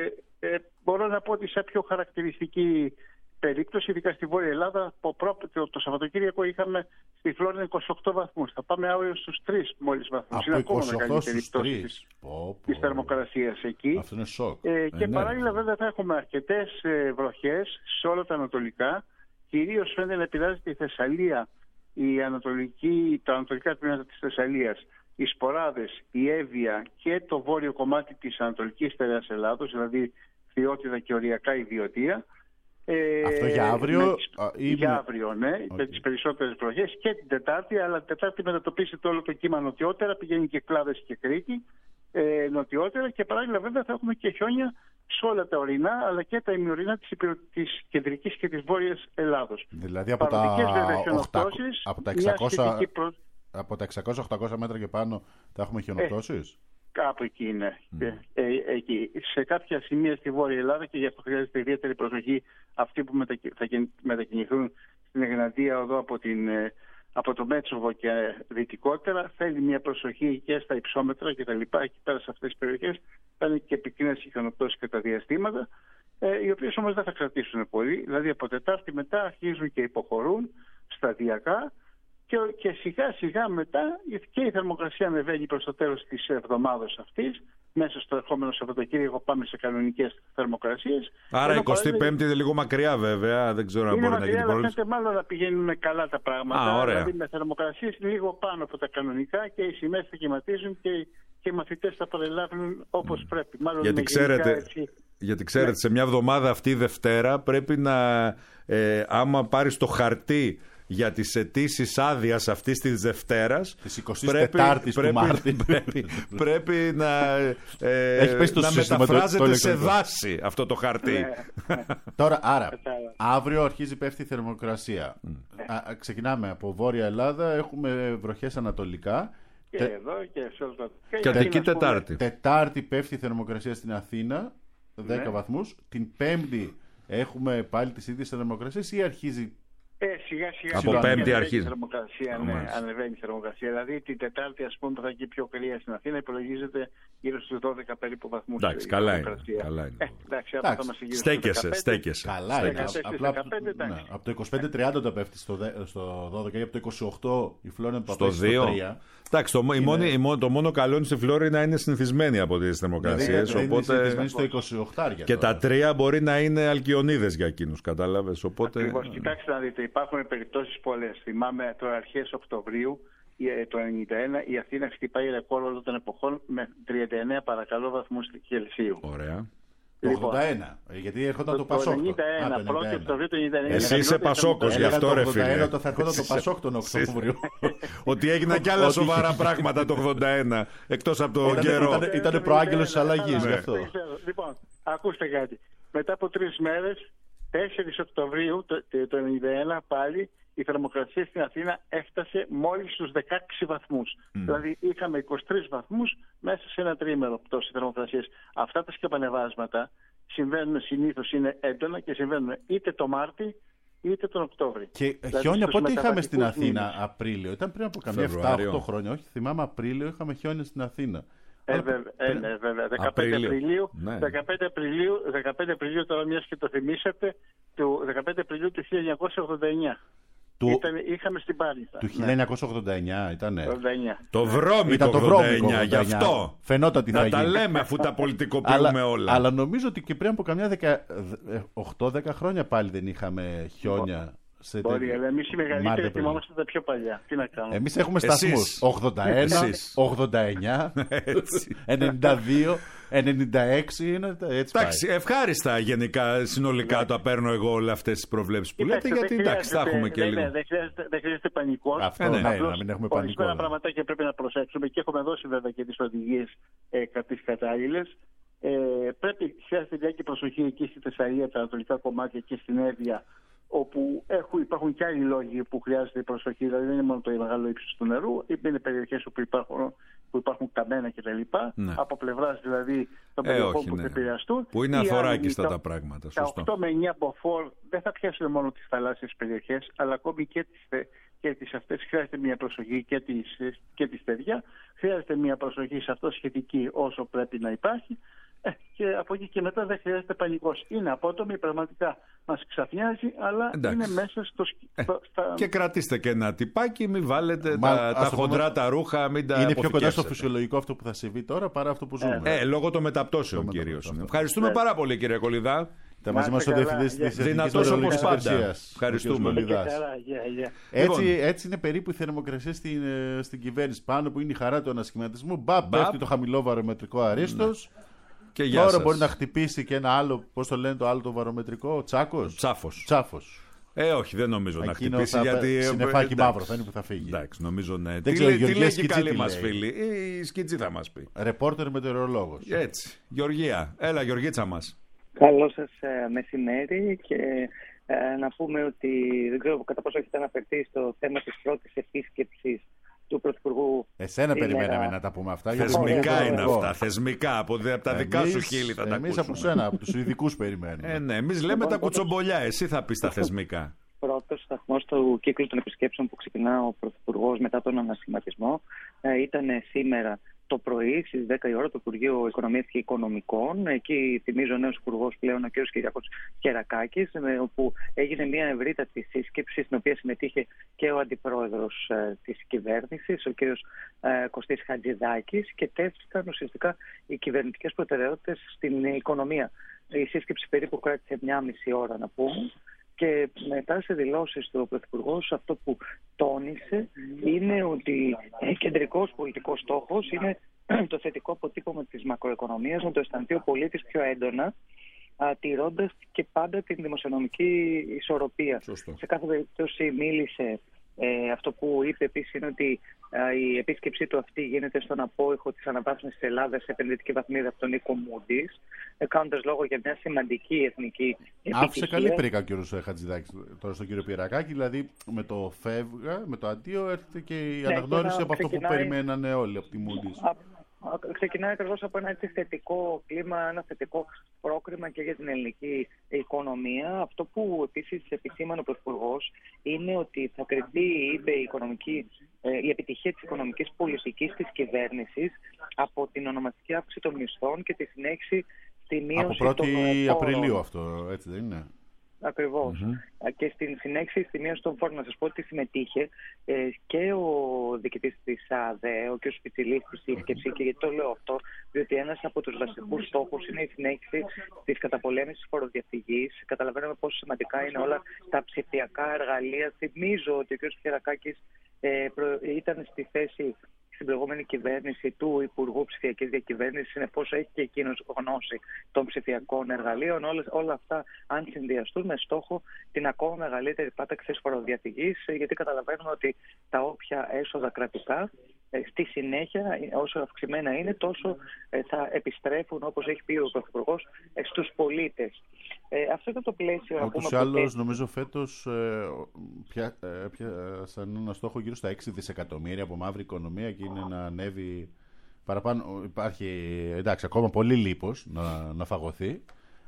ε, μπορώ να πω ότι σε πιο χαρακτηριστική περίπτωση, ειδικά στη Βόρεια Ελλάδα, το, προ- το, το Σαββατοκύριακο είχαμε στη Φλόρινα είκοσι οκτώ βαθμούς. Θα πάμε αύριο στους τρεις μόλις βαθμούς. Είναι Από ακόμα είκοσι οκτώ μεγαλύτερη στους πτώση τρεις. της, Πω, της πω. θερμοκρασίας εκεί. Αυτό είναι σοκ. Ε, και Ε, ναι, παράλληλα ρε. βέβαια θα έχουμε αρκετές ε, βροχές σε όλα τα ανατολικά. Κυρίως φαίνεται να επηρεάζεται η Θεσσαλία, η ανατολική, τα ανατολικά τμήματα της Θεσσαλίας, οι Σποράδες, η Εύβοια και το βόρειο κομμάτι της ανατολικής στερεάς Ελλάδος, δηλαδή Φθιώτιδα και οριακά η Βιωτία. Ε, Αυτό για αύριο, με τις- α, ή για με- αύριο, ναι, Οκ. με τις περισσότερες βροχές και την Τετάρτη, αλλά την Τετάρτη μετατοπίζεται όλο το κύμα νοτιότερα, πηγαίνει και Κλάδες και Κρήτη ε, νοτιότερα και παράλληλα βέβαια θα έχουμε και χιόνια σε όλα τα ορεινά αλλά και τα ημιορεινά της, υπερο... της κεντρικής και της βόρειας Ελλάδος. Δηλαδή από τα, Παροδικές, βέβαια, οχτακόσια, χιονοπτώσεις, από τα μια εξακόσια, σχετική προ- από τα εξακόσια οχτακόσια μέτρα και πάνω θα έχουμε χιονοπτώσεις. Κάπου εκεί είναι. Ε, ε, εκεί. Σε κάποια σημεία στη Βόρεια Ελλάδα και γι' αυτό χρειάζεται ιδιαίτερη προσοχή αυτοί που μετακι... θα κιν- μετακινηθούν στην Εγνατία οδό από, την, ε, από το Μέτσοβο και ε, δυτικότερα. Θέλει μια προσοχή και στα υψόμετρα και τα λοιπά. Εκεί πέρα σε αυτές τις περιοχές θα είναι και επικίνδυνες οι χιονοπτώσεις κατά διαστήματα, ε, οι οποίες όμως δεν θα κρατήσουν πολύ. Δηλαδή από Τετάρτη μετά αρχίζουν και υποχωρούν σταδιακά. Και, και σιγά σιγά μετά και η θερμοκρασία ανεβαίνει προς το τέλος της εβδομάδας αυτής. Μέσα στο ερχόμενο Σαββατοκύριακο πάμε σε κανονικές θερμοκρασίες. Άρα Ενώ εικοστή πέμπτη παράλληλα είναι λίγο μακριά βέβαια. Δεν ξέρω αν είναι μπορεί να μακριά, γίνει αλλά πρόβλημα. φαίνεται μάλλον να πηγαίνουν καλά τα πράγματα. Α, ωραία. Δηλαδή με θερμοκρασίες λίγο πάνω από τα κανονικά και οι σημαίες θα κυματίζουν και, και οι μαθητές θα παρελάβουν όπως πρέπει. Μάλλον Γιατί είναι γενικά ξέρετε, έτσι. γιατί ξέρετε σε μια εβδομάδα αυτή η Δευτέρα πρέπει να, ε, άμα πάρεις το χαρτί για τις αιτήσεις άδειας αυτής της Δευτέρας, Της εικοστής τετάρτης του πρέπει, Μάρτη. πρέπει, πρέπει να, ε, Έχει πέσει το να σύστημα το- μεταφράζεται το σε ηλεκτρονικό. δάση αυτό το χαρτί. Ναι, ναι. Τώρα, άρα, Κατάλαβα. αύριο αρχίζει πέφτει η θερμοκρασία. Α, α, ξεκινάμε από Βόρεια Ελλάδα, έχουμε βροχές ανατολικά. Και Τε- εδώ και σε όλα τα... Και για εκεί να πούμε, Τετάρτη. Τετάρτη πέφτει η θερμοκρασία στην Αθήνα, δέκα Ναι. βαθμούς. Την Πέμπτη έχουμε πάλι τις ίδιες θερμοκρασίες ή αρχίζει. Ε, σιγά σιγά Από σιγά Πέμπτη ανεβαίνει αρχίζει. η θερμοκρασία, Α, ναι, μάλιστα. ανεβαίνει η θερμοκρασία. Δηλαδή την Τετάρτη, ας πούμε, που θα έχει πιο κρύα στην Αθήνα, υπολογίζεται γύρω στους δώδεκα περίπου βαθμούς. Εντάξει, η καλά είναι, θερμοκρασία. καλά είναι. Ε, εντάξει, άμα Εντάξει, θα είμαστε γύρω στους Στέκεσαι, δεκαπέντε, στέκεσαι. Καλά είναι. δεκατέσσερα, Απλά δεκαπέντε, εντάξει. ναι, από το είκοσι πέντε τριάντα το πέφτει στο, δε- στο δώδεκα ή από το είκοσι οκτώ η Φλόρινα το Στο πέφτει δύο. στο τρία. Εντάξει, το, η μόνη, η μόνη- το μόνο καλό είναι στη Φλόρινα είναι συνηθισμένη από τις θερμοκρασίες. Δηλαδή, είναι Οπότε συνηθισμένοι στο είκοσι οκτώ. και τα τρία μπορεί να είναι αλκιονίδες για εκείνους, κατάλαβες. Οπότε Ακριβώς. Κοιτάξτε να δείτε, υπάρχουν περιπτώσεις πολλές. Θυμάμαι το αρχές Οκτωβρίου ε, το ενενήντα ένα η Αθήνα χτυπάει ρεκόρ όλων των εποχών με τριάντα εννέα παρακαλώ βαθμούς Κελσίου. ωραία. Το Λοιπόν, ογδόντα ένα. Γιατί ερχόταν το το Πασόκ. ενενήντα Α, ένα, το πρώτη ενενήντα ένα. Οκτωβρίου του ενενήντα εννέα. Εσύ Είναι είσαι χαμηλότερη Πασόκος, γι' θερμοκρασία. αυτό, Έλεγα ρε το ογδόντα ένα, φίλε. το θα ερχόταν το Πασόκ τον Οκτώβριο. Ότι έγιναν κι άλλα Ότι- σοβαρά πράγματα το ογδόντα ένα, εκτός από το Ήταν- καιρό. ήταν- ήταν προάγγελος της αλλαγής, Ναι. γι' αυτό. Δεν ξέρω. Λοιπόν, ακούστε κάτι. Μετά από τρεις μέρες, τέσσερις Οκτωβρίου το, το ενενήντα ένα πάλι, η θερμοκρασία στην Αθήνα έφτασε μόλις στους δεκαέξι βαθμούς. Δηλαδή είχαμε είκοσι τρεις βαθμούς μέσα σε ένα τρίμερο πτώση θερμοκρασίας. Αυτά τα σκεπανεβάσματα συμβαίνουν συνήθως, είναι έντονα και συμβαίνουν είτε το Μάρτι είτε τον Οκτώβρη. Και δηλαδή, χιόνια πότε είχαμε στην Αθήνα? μήνες. Απρίλιο. Ήταν πριν από καμιά επτά οκτώ χρόνια. Όχι, θυμάμαι Απρίλιο είχαμε χιόνια στην Αθήνα. Ε, βέβαια, ε, ναι, βέβαια. δεκαπέντε Απριλίου, ναι. δεκαπέντε Απριλίου, δεκαπέντε Απριλίου, τώρα μιας και το θυμήσατε, του δεκαπέντε Απριλίου του χίλια εννιακόσια ογδόντα εννιά. Του... Ήταν, είχαμε στην Πάρνηθα. Του χίλια εννιακόσια ογδόντα εννιά ήτανε. ογδόντα εννιά. Το βρώμικο το ογδόντα εννιά, γι' αυτό. Φαινόταν ότι θα να γίνει. τα λέμε αφού τα πολιτικοποιούμε αλλά, όλα. Αλλά νομίζω ότι και πριν από καμιά οκτώ δέκα χρόνια πάλι δεν είχαμε χιόνια. Σε Μπορεί, αλλά εμείς οι μεγαλύτεροι θυμόμαστε τα πιο παλιά. Τι να κάνουμε. Εμείς έχουμε σταθμούς. ογδόντα ένα, ογδόντα εννιά, ενενήντα δύο, ενενήντα έξι. Είναι, έτσι εντάξει, πάει. Ευχάριστα γενικά συνολικά ναι. Το παίρνω εγώ όλες αυτές τις προβλέψεις που λέτε, γιατί εντάξει, τα έχουμε και λίγο. Δεν χρειάζεται, δεν χρειάζεται πανικό. Αυτό ε, ναι, ναι, να μην έχουμε πανικό. Ορισμένα πραγματάκια πρέπει να προσέξουμε και έχουμε δώσει βέβαια και τις οδηγίες ε, τις κατάλληλες. Ε, πρέπει, χρειάζεται διάρκεια προσοχή εκεί στη Θεσσαλία, τα ανατολικά κομμάτια και στην Εύβοια, όπου έχουν, υπάρχουν και άλλοι λόγοι που χρειάζεται η προσοχή, δηλαδή δεν είναι μόνο το μεγάλο ύψος του νερού, είναι περιοχές όπου υπάρχουν, που υπάρχουν καμένα κτλ. Ναι. Από πλευράς δηλαδή των ε, περιοχών όχι, που ναι. θα επηρεαστούν. Που είναι αθωράκιστα τα, τα πράγματα. Τα οκτώ με εννιά μποφόρ δεν θα πιάσουν μόνο τις θαλάσσιες περιοχές, αλλά ακόμη και τις, και τις αυτές χρειάζεται μια προσοχή και τις, και τις παιδιά. Χρειάζεται μια προσοχή σε αυτό σχετική όσο πρέπει να υπάρχει. Ε, και από εκεί και μετά δεν χρειάζεται πανικός. Είναι απότομη, πραγματικά μας ξαφνιάζει, αλλά εντάξει. Είναι μέσα στο... Ε, στα... Και κρατήστε και ένα τυπάκι, μην βάλετε Μα, τα, τα χοντρά πούμε, τα ρούχα, μην τα είναι πιο κοντά στο φυσιολογικό αυτό που θα συμβεί τώρα παρά αυτό που ζούμε. Ε, ε, λόγω των μεταπτώσεων κυρίως. Ευχαριστούμε ε. πάρα πολύ κύριε Κολιδά. Τα μαζί μας ο διευθυντής της Εθνικής Μετεωρολογικής Υπηρεσίας. Ευχαριστούμε. Έτσι, έτσι είναι περίπου η θερμοκρασία στην, στην κυβέρνηση. Πάνω που είναι η χαρά του ανασχηματισμού. Μπαπ, πέφτει το χαμηλό βαρομετρικό Αρίστος. Και τώρα σας. Μπορεί να χτυπήσει και ένα άλλο, πώς το λένε το άλλο το βαρομετρικό, Τσάκος. Τσάφος. Τσάφος. Ε, όχι, δεν νομίζω Εκείνο να χτυπήσει. Θα... Γιατί... Συννεφάκι μαύρο θα είναι που θα φύγει. Εντάξει, νομίζω ναι. Δεν τι ξέρω, λέει, τι λέει η καλή μας φίλη. Η Σκιτζή θα μας πει. Ρεπόρτερ μετεωρολόγος. Έτσι. Γεωργία. Έλα, Γεωργίτσα μας. Καλό σας ε, μεσημέρι και ε, να πούμε ότι δεν ξέρω κατά πόσο έχετε αναφερθεί στο θέμα της πρώτης επίσκεψης του Πρωθυπουργού. Εσένα σήμερα... περιμέναμε να τα πούμε αυτά. Θεσμικά είναι αυτά. Θεσμικά. Από, από τα εμείς, δικά σου χείλη θα τα εμείς από σένα, από τους ειδικούς περιμένουμε. Ε, ναι, εμείς λέμε λοιπόν, τα κουτσομπολιά. Εσύ θα πεις τα θεσμικά. Πρώτος σταθμός του κύκλου των επισκέψεων που ξεκινά ο Πρωθυπουργός μετά τον ανασχηματισμό ε, ήταν σήμερα το πρωί στις δέκα η ώρα το Υπουργείο Οικονομίας και Οικονομικών. Εκεί θυμίζω ο νέος υπουργός πλέον, ο κ. Κυριάκος Κερακάκης, όπου έγινε μια ευρύτατη σύσκεψη στην οποία συμμετείχε και ο αντιπρόεδρος ε, της κυβέρνησης, ο κ. Ε, Κωστής Χατζηδάκης, και τέθηκαν ουσιαστικά οι κυβερνητικές προτεραιότητες στην οικονομία. Η σύσκεψη περίπου κράτησε μια μισή ώρα να πούμε. Και μετά σε δηλώσεις του Πρωθυπουργού, αυτό που τόνισε είναι ότι κεντρικός πολιτικός στόχος είναι το θετικό αποτύπωμα της μακροοικονομίας, να το αισθανθεί ο πολίτης πιο έντονα, τηρώντας και πάντα την δημοσιονομική ισορροπία. Σωστό. Σε κάθε περίπτωση μίλησε. Ε, αυτό που είπε επίσης είναι ότι ε, η επίσκεψή του αυτή γίνεται στον απόϊχο της αναβάθμισης της Ελλάδας σε επενδυτική βαθμίδα από τον Νίκο Μούντις, ε, κάνοντας λόγο για μια σημαντική εθνική επιτυχία. Άφησε καλή πρίκα ο κ. Χατζηδάκης τώρα στον κύριο Πυρακάκη, δηλαδή με το φεύγα, με το αντίο έρχεται και η ναι, αναγνώριση από αυτό που περιμένανε όλοι από τη Μούντις. Ξεκινάει ακριβώς από ένα έτσι θετικό κλίμα, ένα θετικό πρόκριμα και για την ελληνική οικονομία. Αυτό που επίσης επισήμανε ο Πρωθυπουργός είναι ότι θα κριθεί, είπε, η, οικονομική, η επιτυχία της οικονομικής πολιτικής της κυβέρνησης από την ονομαστική αύξηση των μισθών και τη συνέχιση στη μείωση των φόρων. Από πρώτη Απριλίου αυτό, έτσι δεν είναι? Ακριβώς. Mm-hmm. Και στην συνέχιση στη μείωση των φόρων, να σας πω ότι συμμετείχε ε, και ο διοικητής της ΑΔΕ, ο κ. Σπιτσιλής, στη σύσκεψη. Και γιατί το λέω αυτό, διότι ένας από τους βασικούς στόχους είναι η συνέχιση της καταπολέμησης της φοροδιαφυγής. Καταλαβαίνουμε πόσο σημαντικά είναι όλα τα ψηφιακά εργαλεία. Θυμίζω ότι ο κ. Χερακάκης ε, προ, ήταν στη θέση στην προηγούμενη κυβέρνηση του Υπουργού Ψηφιακής Διακυβέρνησης, συνεπώς έχει και εκείνος γνώση των ψηφιακών εργαλείων. Όλα, όλα αυτά, αν συνδυαστούν, με στόχο την ακόμα μεγαλύτερη πάταξη της φοροδιαφυγής, γιατί καταλαβαίνουμε ότι τα όποια έσοδα κρατικά στη συνέχεια, όσο αυξημένα είναι, τόσο θα επιστρέφουν, όπως έχει πει ο Πρωθυπουργός, στους πολίτες. Ε, αυτό ήταν το πλαίσιο. Όπως ή άλλως, ποτέ... νομίζω φέτος ε, πια, ε, πιάσαν ένα στόχο γύρω στα έξι δισεκατομμύρια από μαύρη οικονομία και είναι να ανέβει παραπάνω. Υπάρχει, εντάξει, ακόμα πολύ λίπος να, να φαγωθεί,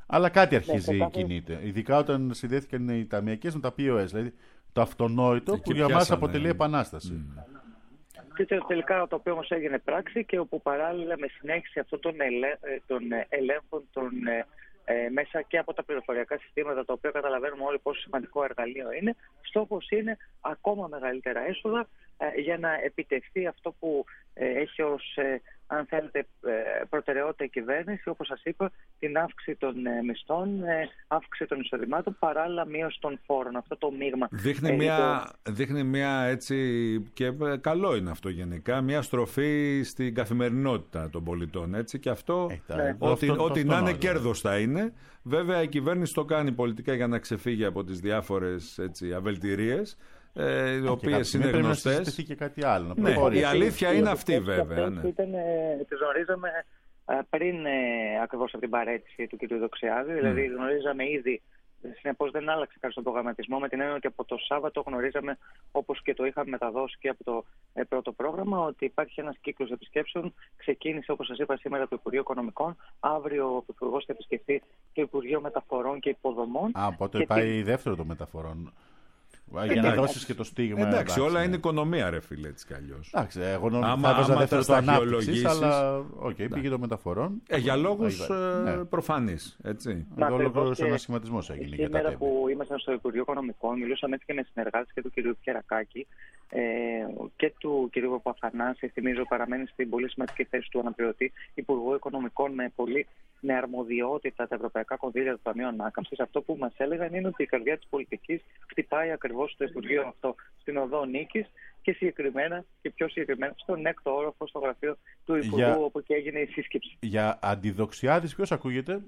Αλλά κάτι αρχίζει Ναι, να κινείται. Ειδικά όταν συνδέθηκαν οι ταμιακές με τα πι ο ες. Δηλαδή το αυτονόητο Εκεί που για μας πιάσανε. αποτελεί επανάσταση. Mm. Και τελικά το οποίο όμως έγινε πράξη και όπου παράλληλα με συνέχιση αυτών των, ελέ, των ελέγχων των, ε, μέσα και από τα πληροφοριακά συστήματα, τα οποία καταλαβαίνουμε όλοι πόσο σημαντικό εργαλείο είναι, στόχος είναι ακόμα μεγαλύτερα έσοδα ε, για να επιτευχθεί αυτό που ε, έχει ως, ε, αν θέλετε, ε, προτεραιότητα η κυβέρνηση, όπως σας είπα, την αύξηση των ε, μισθών, ε, αύξηση των εισοδημάτων, παράλληλα μείωση των φόρων. Αυτό το μείγμα. Δείχνει, ε, μια, το... δείχνει μια έτσι, και ε, καλό είναι αυτό γενικά, μια στροφή στην καθημερινότητα των πολιτών. Έτσι, και αυτό, Ε, τα- Ναι. ό,τι, αυτό- ό,τι αυτό να είναι νόημα. κέρδος θα είναι. Βέβαια η κυβέρνηση το κάνει πολιτικά για να ξεφύγει από τις διάφορες έτσι, αβελτηρίες, ε, οι Και οποίες κάποια στιγμή είναι πρέπει να γνωστές. συζητηθεί και κάτι άλλο. Να Ναι, προχωρήσει. η αλήθεια είναι αυτή αυτές βέβαια. Ναι. Ήταν, ε, τις γνωρίζαμε ε, πριν ε, ακριβώς από την παρέτηση του κ. Δοξιάδη, δηλαδή γνωρίζαμε ήδη. Συνεπώς δεν άλλαξε κάτι στον προγραμματισμό, με την έννοια ότι από το Σάββατο γνωρίζαμε, όπως και το είχαμε μεταδώσει και από το ε, πρώτο πρόγραμμα, ότι υπάρχει ένας κύκλος επισκέψεων. Ξεκίνησε, όπως σας είπα, σήμερα το Υπουργείο Οικονομικών. Αύριο ο Υπουργός θα επισκεφθεί το Υπουργείο Μεταφορών και Υποδομών. Α, οπότε Και πάει την- δεύτερο των μεταφορών. Για να Εντάξει. δώσεις και το στίγμα. Εντάξει, όλα ναι. είναι οικονομία, ρε φίλε, έτσι κι αλλιώς. Εντάξει, εγώ νο- Άμα- θα έβαζα άμα δεύτερο θα το ανάπτυξης, σταχυολογήσεις, αλλά οκ, πήγε το μεταφορών. Ε, για λόγους Ναι. ε, προφανείς, έτσι. Μα Εδώ ακριβώς ολόκληρος και ανασχηματισμός έγινε για τα Σήμερα τέμπη. που ήμασταν στο Υπουργείο Οικονομικών, μιλούσαμε έτσι και με συνεργάτες και του κ. Πιερακάκη ε, και του κ. Παπαθανάση. Θυμίζω παραμένει στην πολύ σημαντική θέση του αναπληρωτή Υπουργού Οικονομικών με πολύ με αρμοδιότητα τα ευρωπαϊκά κονδύλια του Ταμείου Ανάκαμψης. Αυτό που μας έλεγαν είναι ότι η καρδιά της πολιτικής χτυπάει ακριβώς στο Υπουργείο αυτό, στην Οδό Νίκης και συγκεκριμένα και πιο συγκεκριμένα στον έκτο όροφο στο γραφείο του Υπουργού, Για- όπου και έγινε η σύσκεψη. Για αντιδοξιάδης ποιος ακούγεται?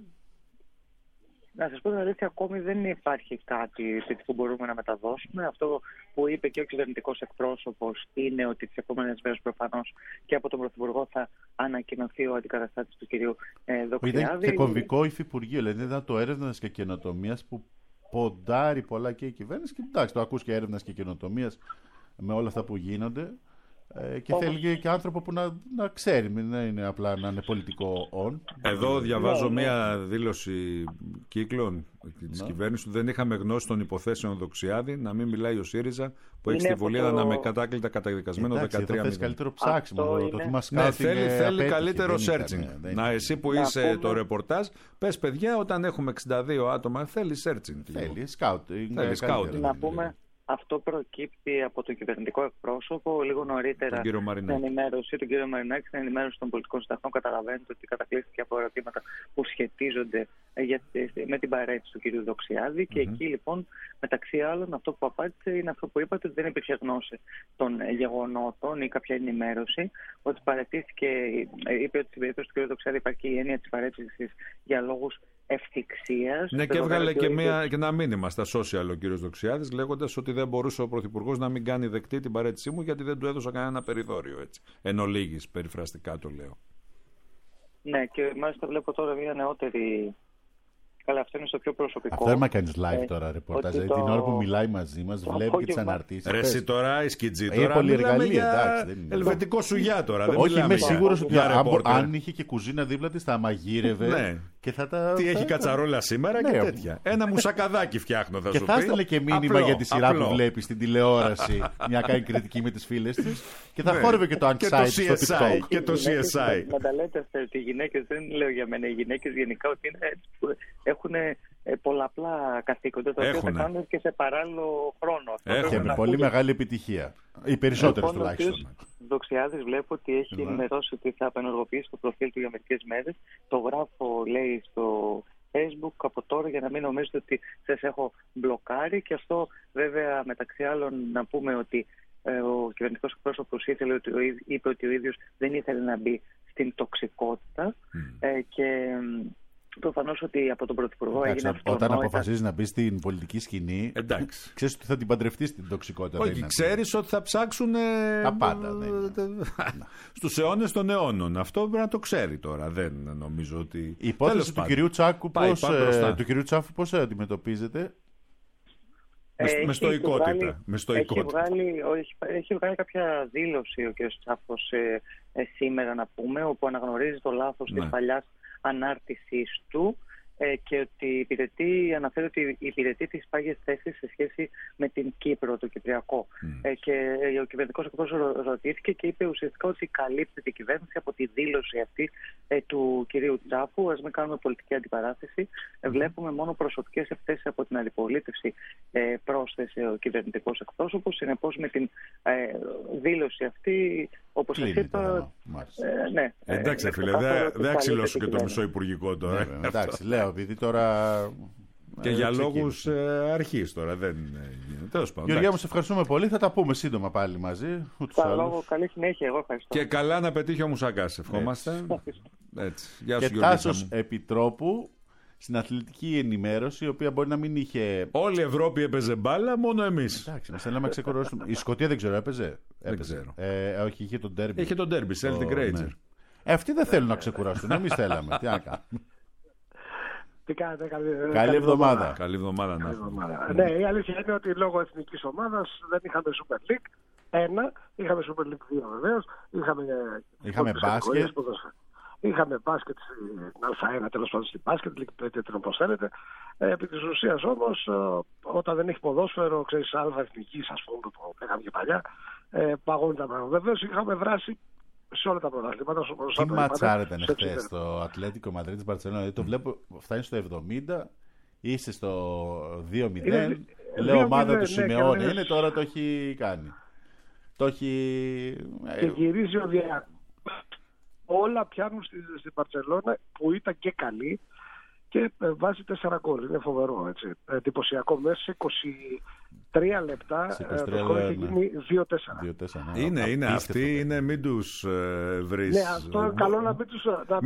Να σας πω την αλήθεια, ακόμη δεν υπάρχει κάτι που μπορούμε να μεταδώσουμε. Αυτό που είπε και ο κυβερνητικός εκπρόσωπος είναι ότι τις επόμενες μέρες προφανώς και από τον Πρωθυπουργό θα ανακοινωθεί ο αντικαταστάτης του κυρίου ε, Δοξιάδη. Ήταν και κομβικό υφυπουργείο, δηλαδή ήταν το έρευνας και καινοτομίας που ποντάρει πολλά και η κυβέρνηση. Και εντάξει, το ακούς και έρευνας και καινοτομίας με όλα αυτά που γίνονται. Ε, και Όμως- θέλει και, και άνθρωπο που να, να ξέρει, μην είναι απλά να είναι πολιτικό on. Εδώ διαβάζω Ναι, ναι. μία δήλωση κύκλων της Ναι. κυβέρνησης ότι δεν είχαμε γνώση των υποθέσεων Δοξιάδη να μην μιλάει ο ΣΥΡΙΖΑ που έχει Είναι στη Βουλή από το- αναμεκατάκλητα καταδικασμένο Εντάξει, εδώ δεκατρία θες μηδέν. καλύτερο ψάξιμο. Αυτό Το, είναι- το θέμα Ναι, scouting, θέλει, ε, θέλει απέτυχε, καλύτερο δεν ήταν, searching. ε, δεν Να, ήταν. εσύ που Να είσαι πούμε- το ρεπορτάζ, πες παιδιά, όταν έχουμε εξήντα δύο άτομα, θέλει searching. Θέλει scouting. Θέλει scouting. Να πούμε, αυτό προκύπτει από τον κυβερνητικό εκπρόσωπο λίγο νωρίτερα. Τον κύριο Στην Μαρινάκη. ενημέρωση του κ. Μαρινάκη, στην ενημέρωση των πολιτικών συντακτών, καταλαβαίνετε ότι κατακλείστηκε από ερωτήματα που σχετίζονται ε, για, με την παρέτηση του κ. Δοξιάδη. Και εκεί λοιπόν, μεταξύ άλλων, αυτό που απάντησε είναι αυτό που είπατε, ότι δεν υπήρχε γνώση των ε, γεγονότων ή κάποια ενημέρωση. Ότι παρετήθηκε, ε, είπε ότι στην περίπτωση του κ. Δοξιάδη υπάρχει η έννοια τη παρέτηση για λόγου ευθυξίας. Ναι, και Δεδομένου έβγαλε ότι και, ο ίδιος- μια, και ένα μήνυμα στα social ο κύριος Δοξιάδης λέγοντας ότι δεν μπορούσε ο Πρωθυπουργός να μην κάνει δεκτή την παρέτησή μου γιατί δεν του έδωσα κανένα περιθώριο. Έτσι. Εν ολίγης, περιφραστικά το λέω. Ναι, και μάλιστα βλέπω τώρα μια νεότερη. Καλά, αυτό είναι στο πιο προσωπικό. Αυτό δεν μα κάνει live Ε, τώρα ρεπορτάζ. ότι Δηλαδή, το- την ώρα που μιλάει μαζί μα, το βλέπει και τι απόγευμα- αναρτήσει. Ρε εσύ τώρα, η σκιτζή Είναι τώρα, πολυεργαλεία, μιλάμε για εντάξει, δεν είναι. ελβετικό σουγιά τώρα. Δεν Όχι, μιλάμε είμαι για- σίγουρο ότι για αν, ρεπόρτερ. αν είχε και κουζίνα δίπλα τη, θα μαγείρευε Ναι. και θα τα. Τι θα- έχει κατσαρόλα σήμερα Ναι, και τέτοια. Ένα μουσακαδάκι φτιάχνω θα Και σου θα πει. έστελνε και μήνυμα Απλό, για τη σειρά απλό. που βλέπει στην τηλεόραση. Μια κάνει κριτική με τι φίλε τη. Και θα Ναι. χόρευε και το Και το Unside σι στο ες άι. TikTok. Και το Οι σι ες άι. γυναίκες, να τα λέτε αυτά, ότι οι γυναίκες, δεν λέω για μένα, οι γυναίκες γενικά ότι είναι έτσι που έχουν ε, πολλαπλά καθήκοντα τα οποία Έχουνε. τα κάνουν και σε παράλληλο χρόνο. Αυτό Έχουνε. πρέπει Και με να πολύ πούμε. μεγάλη επιτυχία. Οι περισσότερε Λοιπόν, ο τουλάχιστον. κύριος Δοξιάδης βλέπω ότι έχει Ναι. ενημερώσει ότι θα απενεργοποιήσει το προφίλ του για μερικές μέρες. Το γράφω, λέει, στο Facebook από τώρα για να μην νομίζετε ότι σας έχω μπλοκάρει. Και αυτό βέβαια μεταξύ άλλων να πούμε ότι ε, ο κυβερνητικός εκπρόσωπος ήθελε ότι, ο ίδ- είπε ότι ο ίδιος δεν ήθελε να μπει στην τοξικότητα ε, και προφανώς ότι από τον Πρωθυπουργό Εντάξει, έγινε όταν αυτονόητα. αποφασίζει να μπει στην πολιτική σκηνή, Εντάξει. ξέρει ότι θα την παντρευτεί την τοξικότητα. δεν Όχι, είναι ξέρεις ότι θα ψάξουν ε, Τα πάντα, ναι. στους αιώνες των αιώνων. Αυτό πρέπει να το ξέρει τώρα. Δεν νομίζω ότι... Η υπόθεση Τέλος του πάντων. κυρίου Τσάκου Πάει, πώς, πάμε ε, μπροστά. του κυρίου Τσάφου πώς αντιμετωπίζεται? Με, Ε, με έχει στοικότητα. βγάλει- με Έχει στοικότητα. βγάλει, ο- έχει, έχει βγάλει κάποια δήλωση ο κ. Τσάφος ε, ε, σήμερα να πούμε, όπου αναγνωρίζει το λάθος Ναι. της παλιάς ανάρτησής του ε, και ότι υπηρετεί, αναφέρει ότι υπηρετεί τις πάγιες θέσεις σε σχέση με την Κύπρο, το Κυπριακό. Mm. Ε, και ο κυβερνητικός εκπρόσωπος ρωτήθηκε και είπε ουσιαστικά ότι καλύπτει την κυβέρνηση από τη δήλωση αυτή ε, του κυρίου Τσάπου. Ας μην κάνουμε πολιτική αντιπαράθεση. Ε, βλέπουμε μόνο προσωπικές ευθέσεις από την αντιπολίτευση, ε, πρόσθεσε ο κυβερνητικός εκπρόσωπος. Συνεπώς με την ε, δήλωση αυτή, όπως σας είπα. Ε, ναι, εντάξει, ε, φίλε, δεν δε αξιλώσω και το μισό υπουργικό τώρα. Ναι, εντάξει, λέω, επειδή τώρα. Και ε, για λόγους ε, αρχής τώρα δεν γίνεται. Τέλος πάντων. Γεωργία μου, σε ευχαριστούμε πολύ. Θα τα πούμε σύντομα πάλι μαζί. Καλό, καλή συνέχεια, εγώ ευχαριστώ. Και καλά να πετύχει ο Μουσακάς, ευχόμαστε. Έτσι. Έτσι. Γεια σου, και Τάσος Επιτρόπου στην αθλητική ενημέρωση, η οποία μπορεί να μην είχε. Όλη η Ευρώπη έπαιζε μπάλα, μόνο εμείς. Εντάξει, μας θέλαμε να ξεκουράσουμε. Η Σκωτία δεν ξέρω, έπαιζε. Δεν ξέρω. Ε, όχι, είχε τον ντέρμπι. Είχε τον ντέρμπι, Celtic Rangers. Ε, αυτοί δεν θέλουν να ξεκουράσουν. Εμείς θέλαμε. Τι να κάνουμε. Τι κάνετε, καλή, καλή, καλή εβδομάδα. Καλή εβδομάδα, ναι. Καλή εβδομάδα. Ναι, η αλήθεια είναι ότι λόγω εθνικής ομάδας δεν είχαμε Super League. Ένα, είχαμε Super League δύο βεβαίως. Είχαμε, είχαμε μπάσκετ. Είχαμε μπάσκετ στην Α1, τέλος πάντων στην μπάσκετ, League όπως θέλετε. Ε, επί της ουσίας όμως, όταν δεν έχει ποδόσφαιρο, ξέρεις, Α εθνικής, ας πούμε, που λέγαμε και παλιά, ε, παγώνει τα πράγματα. Βεβαίως είχαμε δράσει σε όλα τα πρωταθλήματα. Τι ματσάρα ήταν χθες στο Ατλέτικο Μαδρίτης Μπαρτσελόνα? Δηλαδή το βλέπω, φτάνει στο εβδομήντα, είστε στο δύο μηδέν. Λέω ομάδα του Σιμεώνη είναι, τώρα το έχει κάνει. Το έχει. Και γυρίζει ο Διακ. Όλα πιάνουν στην Μπαρτσελόνα που ήταν και καλή και βάζει τέσσερα γκολ. Είναι φοβερό, έτσι. Εντυπωσιακό. Μέσα σε είκοσι τρία λεπτά το σκορ έχει γίνει δύο τέσσερα. Ναι. Είναι, είναι αυτοί, είναι, μην τους ε, βρεις. Ναι, αυτό είναι καλό να μην τους.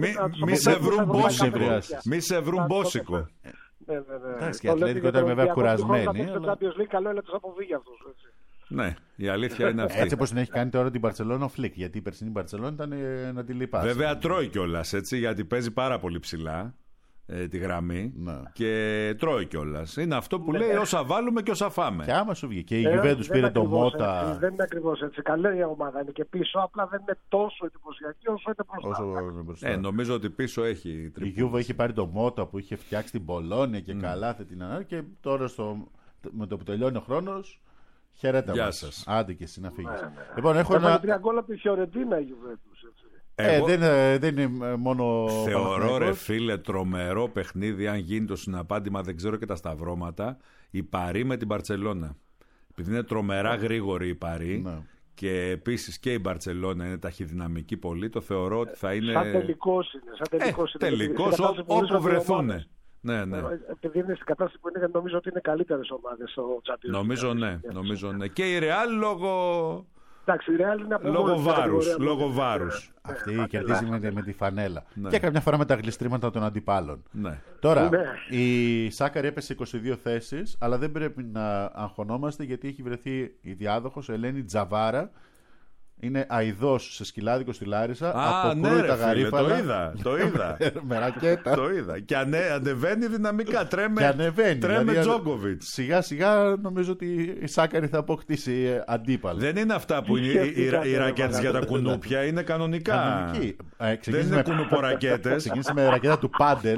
Μη σε βρουν μπόσικο. Μη σε βρουν μπόσικο. Ναι, ναι, ναι. Εντάξει, η Ατλέτικο ήταν βέβαια κουρασμένη. Καλό είναι να τους αποβεί αυτούς. Ναι, η αλήθεια είναι αυτή. Έτσι όπως την έχει κάνει τώρα την Μπαρτσελόνα ο Φλικ. Γιατί η περσινή Μπαρτσελόνα ήταν ε, να τη λυπάσει. Βέβαια τρώει κιόλας, έτσι, γιατί παίζει πάρα πολύ ψηλά ε, τη γραμμή. Ναι. Και τρώει κιόλας. Είναι αυτό που ναι, λέει όσα βάλουμε και όσα φάμε. Και άμα σου βγει. Και η Juventus πήρε το Μότα. Έτσι, δεν είναι ακριβώς έτσι. Καλή η ομάδα είναι και πίσω. Απλά δεν είναι τόσο εντυπωσιακή όσο είναι μπροστά. Ε, νομίζω ότι πίσω έχει τριπούλες. Η Juve είχε πάρει το Μότα που είχε φτιάξει την Πολόνια και mm. καλά την ανάγκη. Και τώρα στο, με το που τελειώνει ο χρόνος. Χαιρέτα Γεια μας. σας. Άντε και εσύ να φύγεις. Ναι, ναι. Λοιπόν, έχω ένα. τρία γκολ από τη Φιωρεντίνα η Juventus. Ε, Εγώ... δεν, δεν είναι μόνο. Θεωρώ, ρε φίλε, τρομερό παιχνίδι. Αν γίνει το συναπάντημα, δεν ξέρω και τα σταυρώματα. Η Παρί με την Μπαρτσελόνα. Επειδή είναι τρομερά γρήγορη η Παρί. Ναι. Και επίσης και η Μπαρτσελόνα είναι ταχυδυναμική πολύ. Το θεωρώ ότι θα είναι. Σαν τελικός είναι. Σαν τελικός, ε, είναι. τελικός ό, όπου βρεθούν. Ναι, ναι. Επειδή είναι στην κατάσταση που είναι, νομίζω ότι είναι καλύτερες ομάδες στο Champions League. Νομίζω ναι, νομίζω ναι. Και η Real λόγω. Εντάξει, η Real είναι από λόγω βάρους. Λόγω βάρους. Αυτή ναι, κερδίζει με, με τη φανέλα. Ναι. Και καμιά φορά με τα γλιστρήματα των αντιπάλων. Ναι. Τώρα, ναι. η Σάκαρη έπεσε είκοσι δύο θέσεις, αλλά δεν πρέπει να αγχωνόμαστε γιατί έχει βρεθεί η διάδοχος Ελένη Τζαβάρα. Είναι αηδός σε σκυλάδικο στη Λάρισα. Α, ναι, ρε, τα γαρίφαλα. Το είδα. Το είδα. Με ρακέτα. Το είδα. Και ανε, ανεβαίνει δυναμικά. Τρέμε, και ανεβαίνει. Τρέμε δηλαδή, Τζόκοβιτς. Σιγά σιγά νομίζω ότι η Σάκαρη θα αποκτήσει αντίπαλο. Δεν είναι αυτά που είναι οι, οι, οι ρακέτες για τα κουνούπια. Είναι κανονικά. Κανονική. Δεν είναι κουνουπορακέτες. Ξεκίνησε με ρακέτα του πάντελ.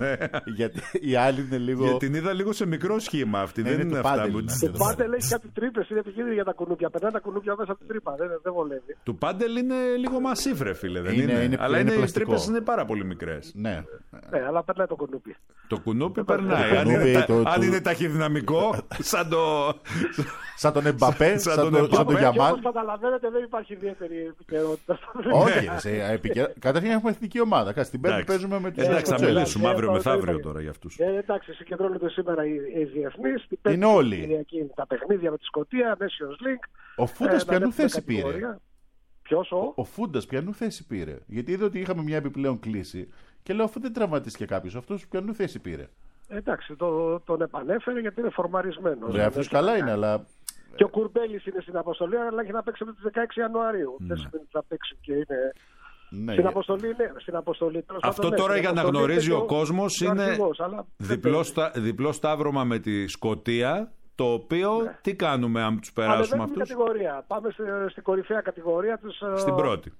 Γιατί η άλλη είναι λίγο. Γιατί την είδα λίγο σε μικρό σχήμα αυτή. Δεν είναι αυτά που. Το πάντελ έχει κάτι τρύπες. Είναι επιχείρηση για τα κουνούπια. Περνάει τα κουνούπια μέσα από την τρύπα. Δεν βολεύει. Του πάντελ είναι λίγο μασίφ, ρε φίλε, δεν είναι. είναι? είναι αλλά είναι, είναι οι τρύπες είναι πάρα πολύ μικρές. Ναι. ναι, αλλά περνάει το κουνούπι. Το κουνούπι περνάει. Το αν, κουνούπι, είναι, το, αν το... είναι ταχυδυναμικό, σαν το. σαν τον Εμπαπέ, σαν, σαν, τον, σαν τον Γιαμάλ. Όπως καταλαβαίνετε, δεν υπάρχει ιδιαίτερη επικαιρότητα. Όχι, καταρχήν έχουμε εθνική ομάδα. Κάτσε την Πέμπτη παίζουμε με τους. Εντάξει, θα μιλήσουμε αύριο μεθαύριο τώρα για αυτούς. Εντάξει, συγκεντρώνονται σήμερα οι διεθνείς. Είναι όλοι. Τα παιχνίδια με τη Σκωτία, Nations League. Ο Φούντας ποιανού θέση πήρε? Ποιος ο? Ο Φούντας ποιανού θέση πήρε? Γιατί είδε ότι είχαμε μια επιπλέον κλίση και λέω αφού δεν τραυματίστηκε κάποιος, αυτός ποιανού θέση πήρε? Εντάξει, το, τον επανέφερε γιατί είναι φορμαρισμένος. Ναι, αυτός καλά είναι, αλλά. Και ο Κουρμπέλης είναι στην αποστολή, αλλά έχει να παίξει με τις δεκαέξι Ιανουαρίου. Ναι. Δεν σημαίνει ότι θα παίξει και είναι. Ναι, στην, αποστολή, ναι, στην αποστολή. Αυτό ναι, τώρα για να γνωρίζει ο κόσμος είναι αρχηγός, διπλό, στα, διπλό σταύρωμα με τη Σκωτία. Το οποίο ναι. τι κάνουμε αν τους περάσουμε αυτούς? Κατηγορία. Πάμε στην κορυφαία κατηγορία τους. Στην πρώτη.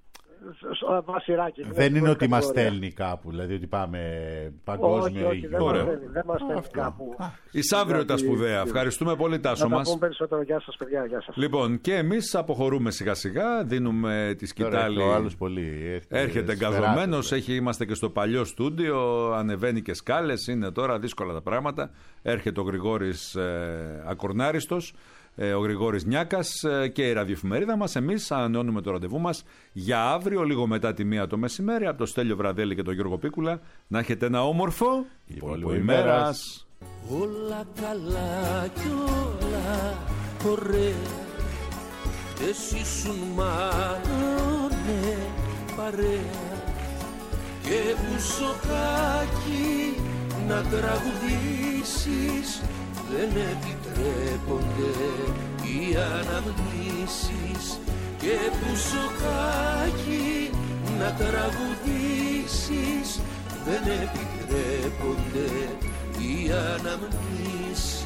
βασιράκι. Δεν είναι ότι μας στέλνει κάπου, δηλαδή ότι πάμε παγκόσμιο. Όχι, όχι, δεν μας στέλνει, δεν μας στέλνει κάπου. Εισαύριο τα σπουδαία. Ευχαριστούμε πολύ, Τάσο μας. Να τα πούμε περισσότερο. Γεια σας, παιδιά. Γεια σας. Λοιπόν, και εμείς αποχωρούμε σιγά σιγά, δίνουμε τη σκητάλη. Ο άλλος πολύ. Έρχεται, έρχεται εγκαζωμένος, είμαστε και στο παλιό στούντιο, ανεβαίνει και σκάλες, είναι τώρα δύσκολα τα πράγματα. Έρχεται ο Γρηγόρης ε, Ακορνάριστος, ε, ο Γρηγόρης Νιάκας ε, και η ραδιοεφημερίδα μας. Εμείς ανανεώνουμε το ραντεβού μας για αύριο, λίγο μετά τη μία το μεσημέρι, από το Στέλιο Βραδέλη και τον Γιώργο Πίκουλα. Να έχετε ένα όμορφο υπόλοιπο ημέρας. Όλα καλά κι όλα ωραία, εσύ σου μάλλονε παρέα, και μπουσοκάκι να τραγουδήσεις, δεν επιτρέπονται οι αναμνήσεις. Και μπουσοκάκι να τραγουδήσεις, δεν επιτρέπονται οι αναμνήσεις.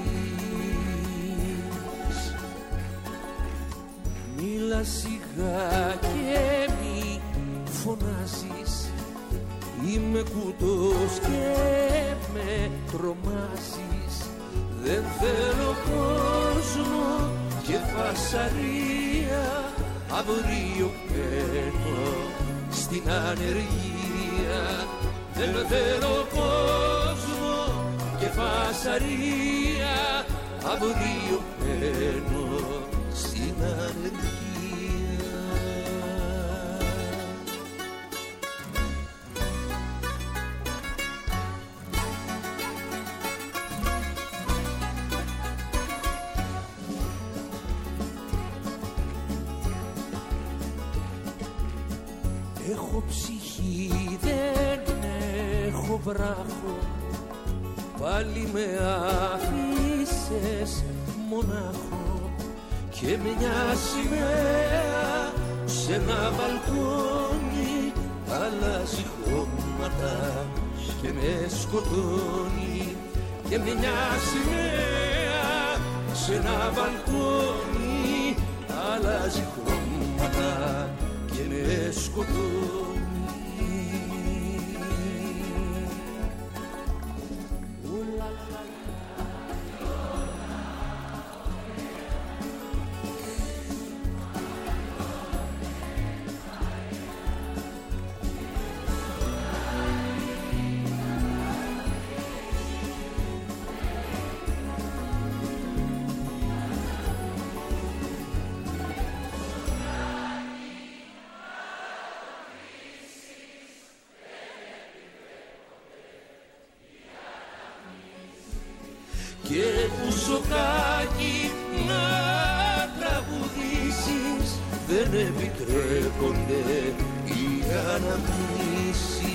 Μίλα σιγά και μη φωνάζεις, είμαι κουτός και με τρομάζεις. Δεν θέλω κόσμο και φασαρία, αύριο παίρνω στην ανεργία. Δεν θέλω κόσμο και φασαρία, αύριο παίρνω στην ανεργία. Έχω ψυχή, δεν έχω βράχο, πάλι με άφησες μονάχο, και μια σημαία σε ένα μπαλκόνι αλλάζει χρώματα και με σκοτώνει. Και μια σημαία σε ένα μπαλκόνι αλλάζει χρώματα και με σκοτώνει. Και μπουσοκάκι να τραγουδήσεις, δεν επιτρέπονται οι αναμνήσεις.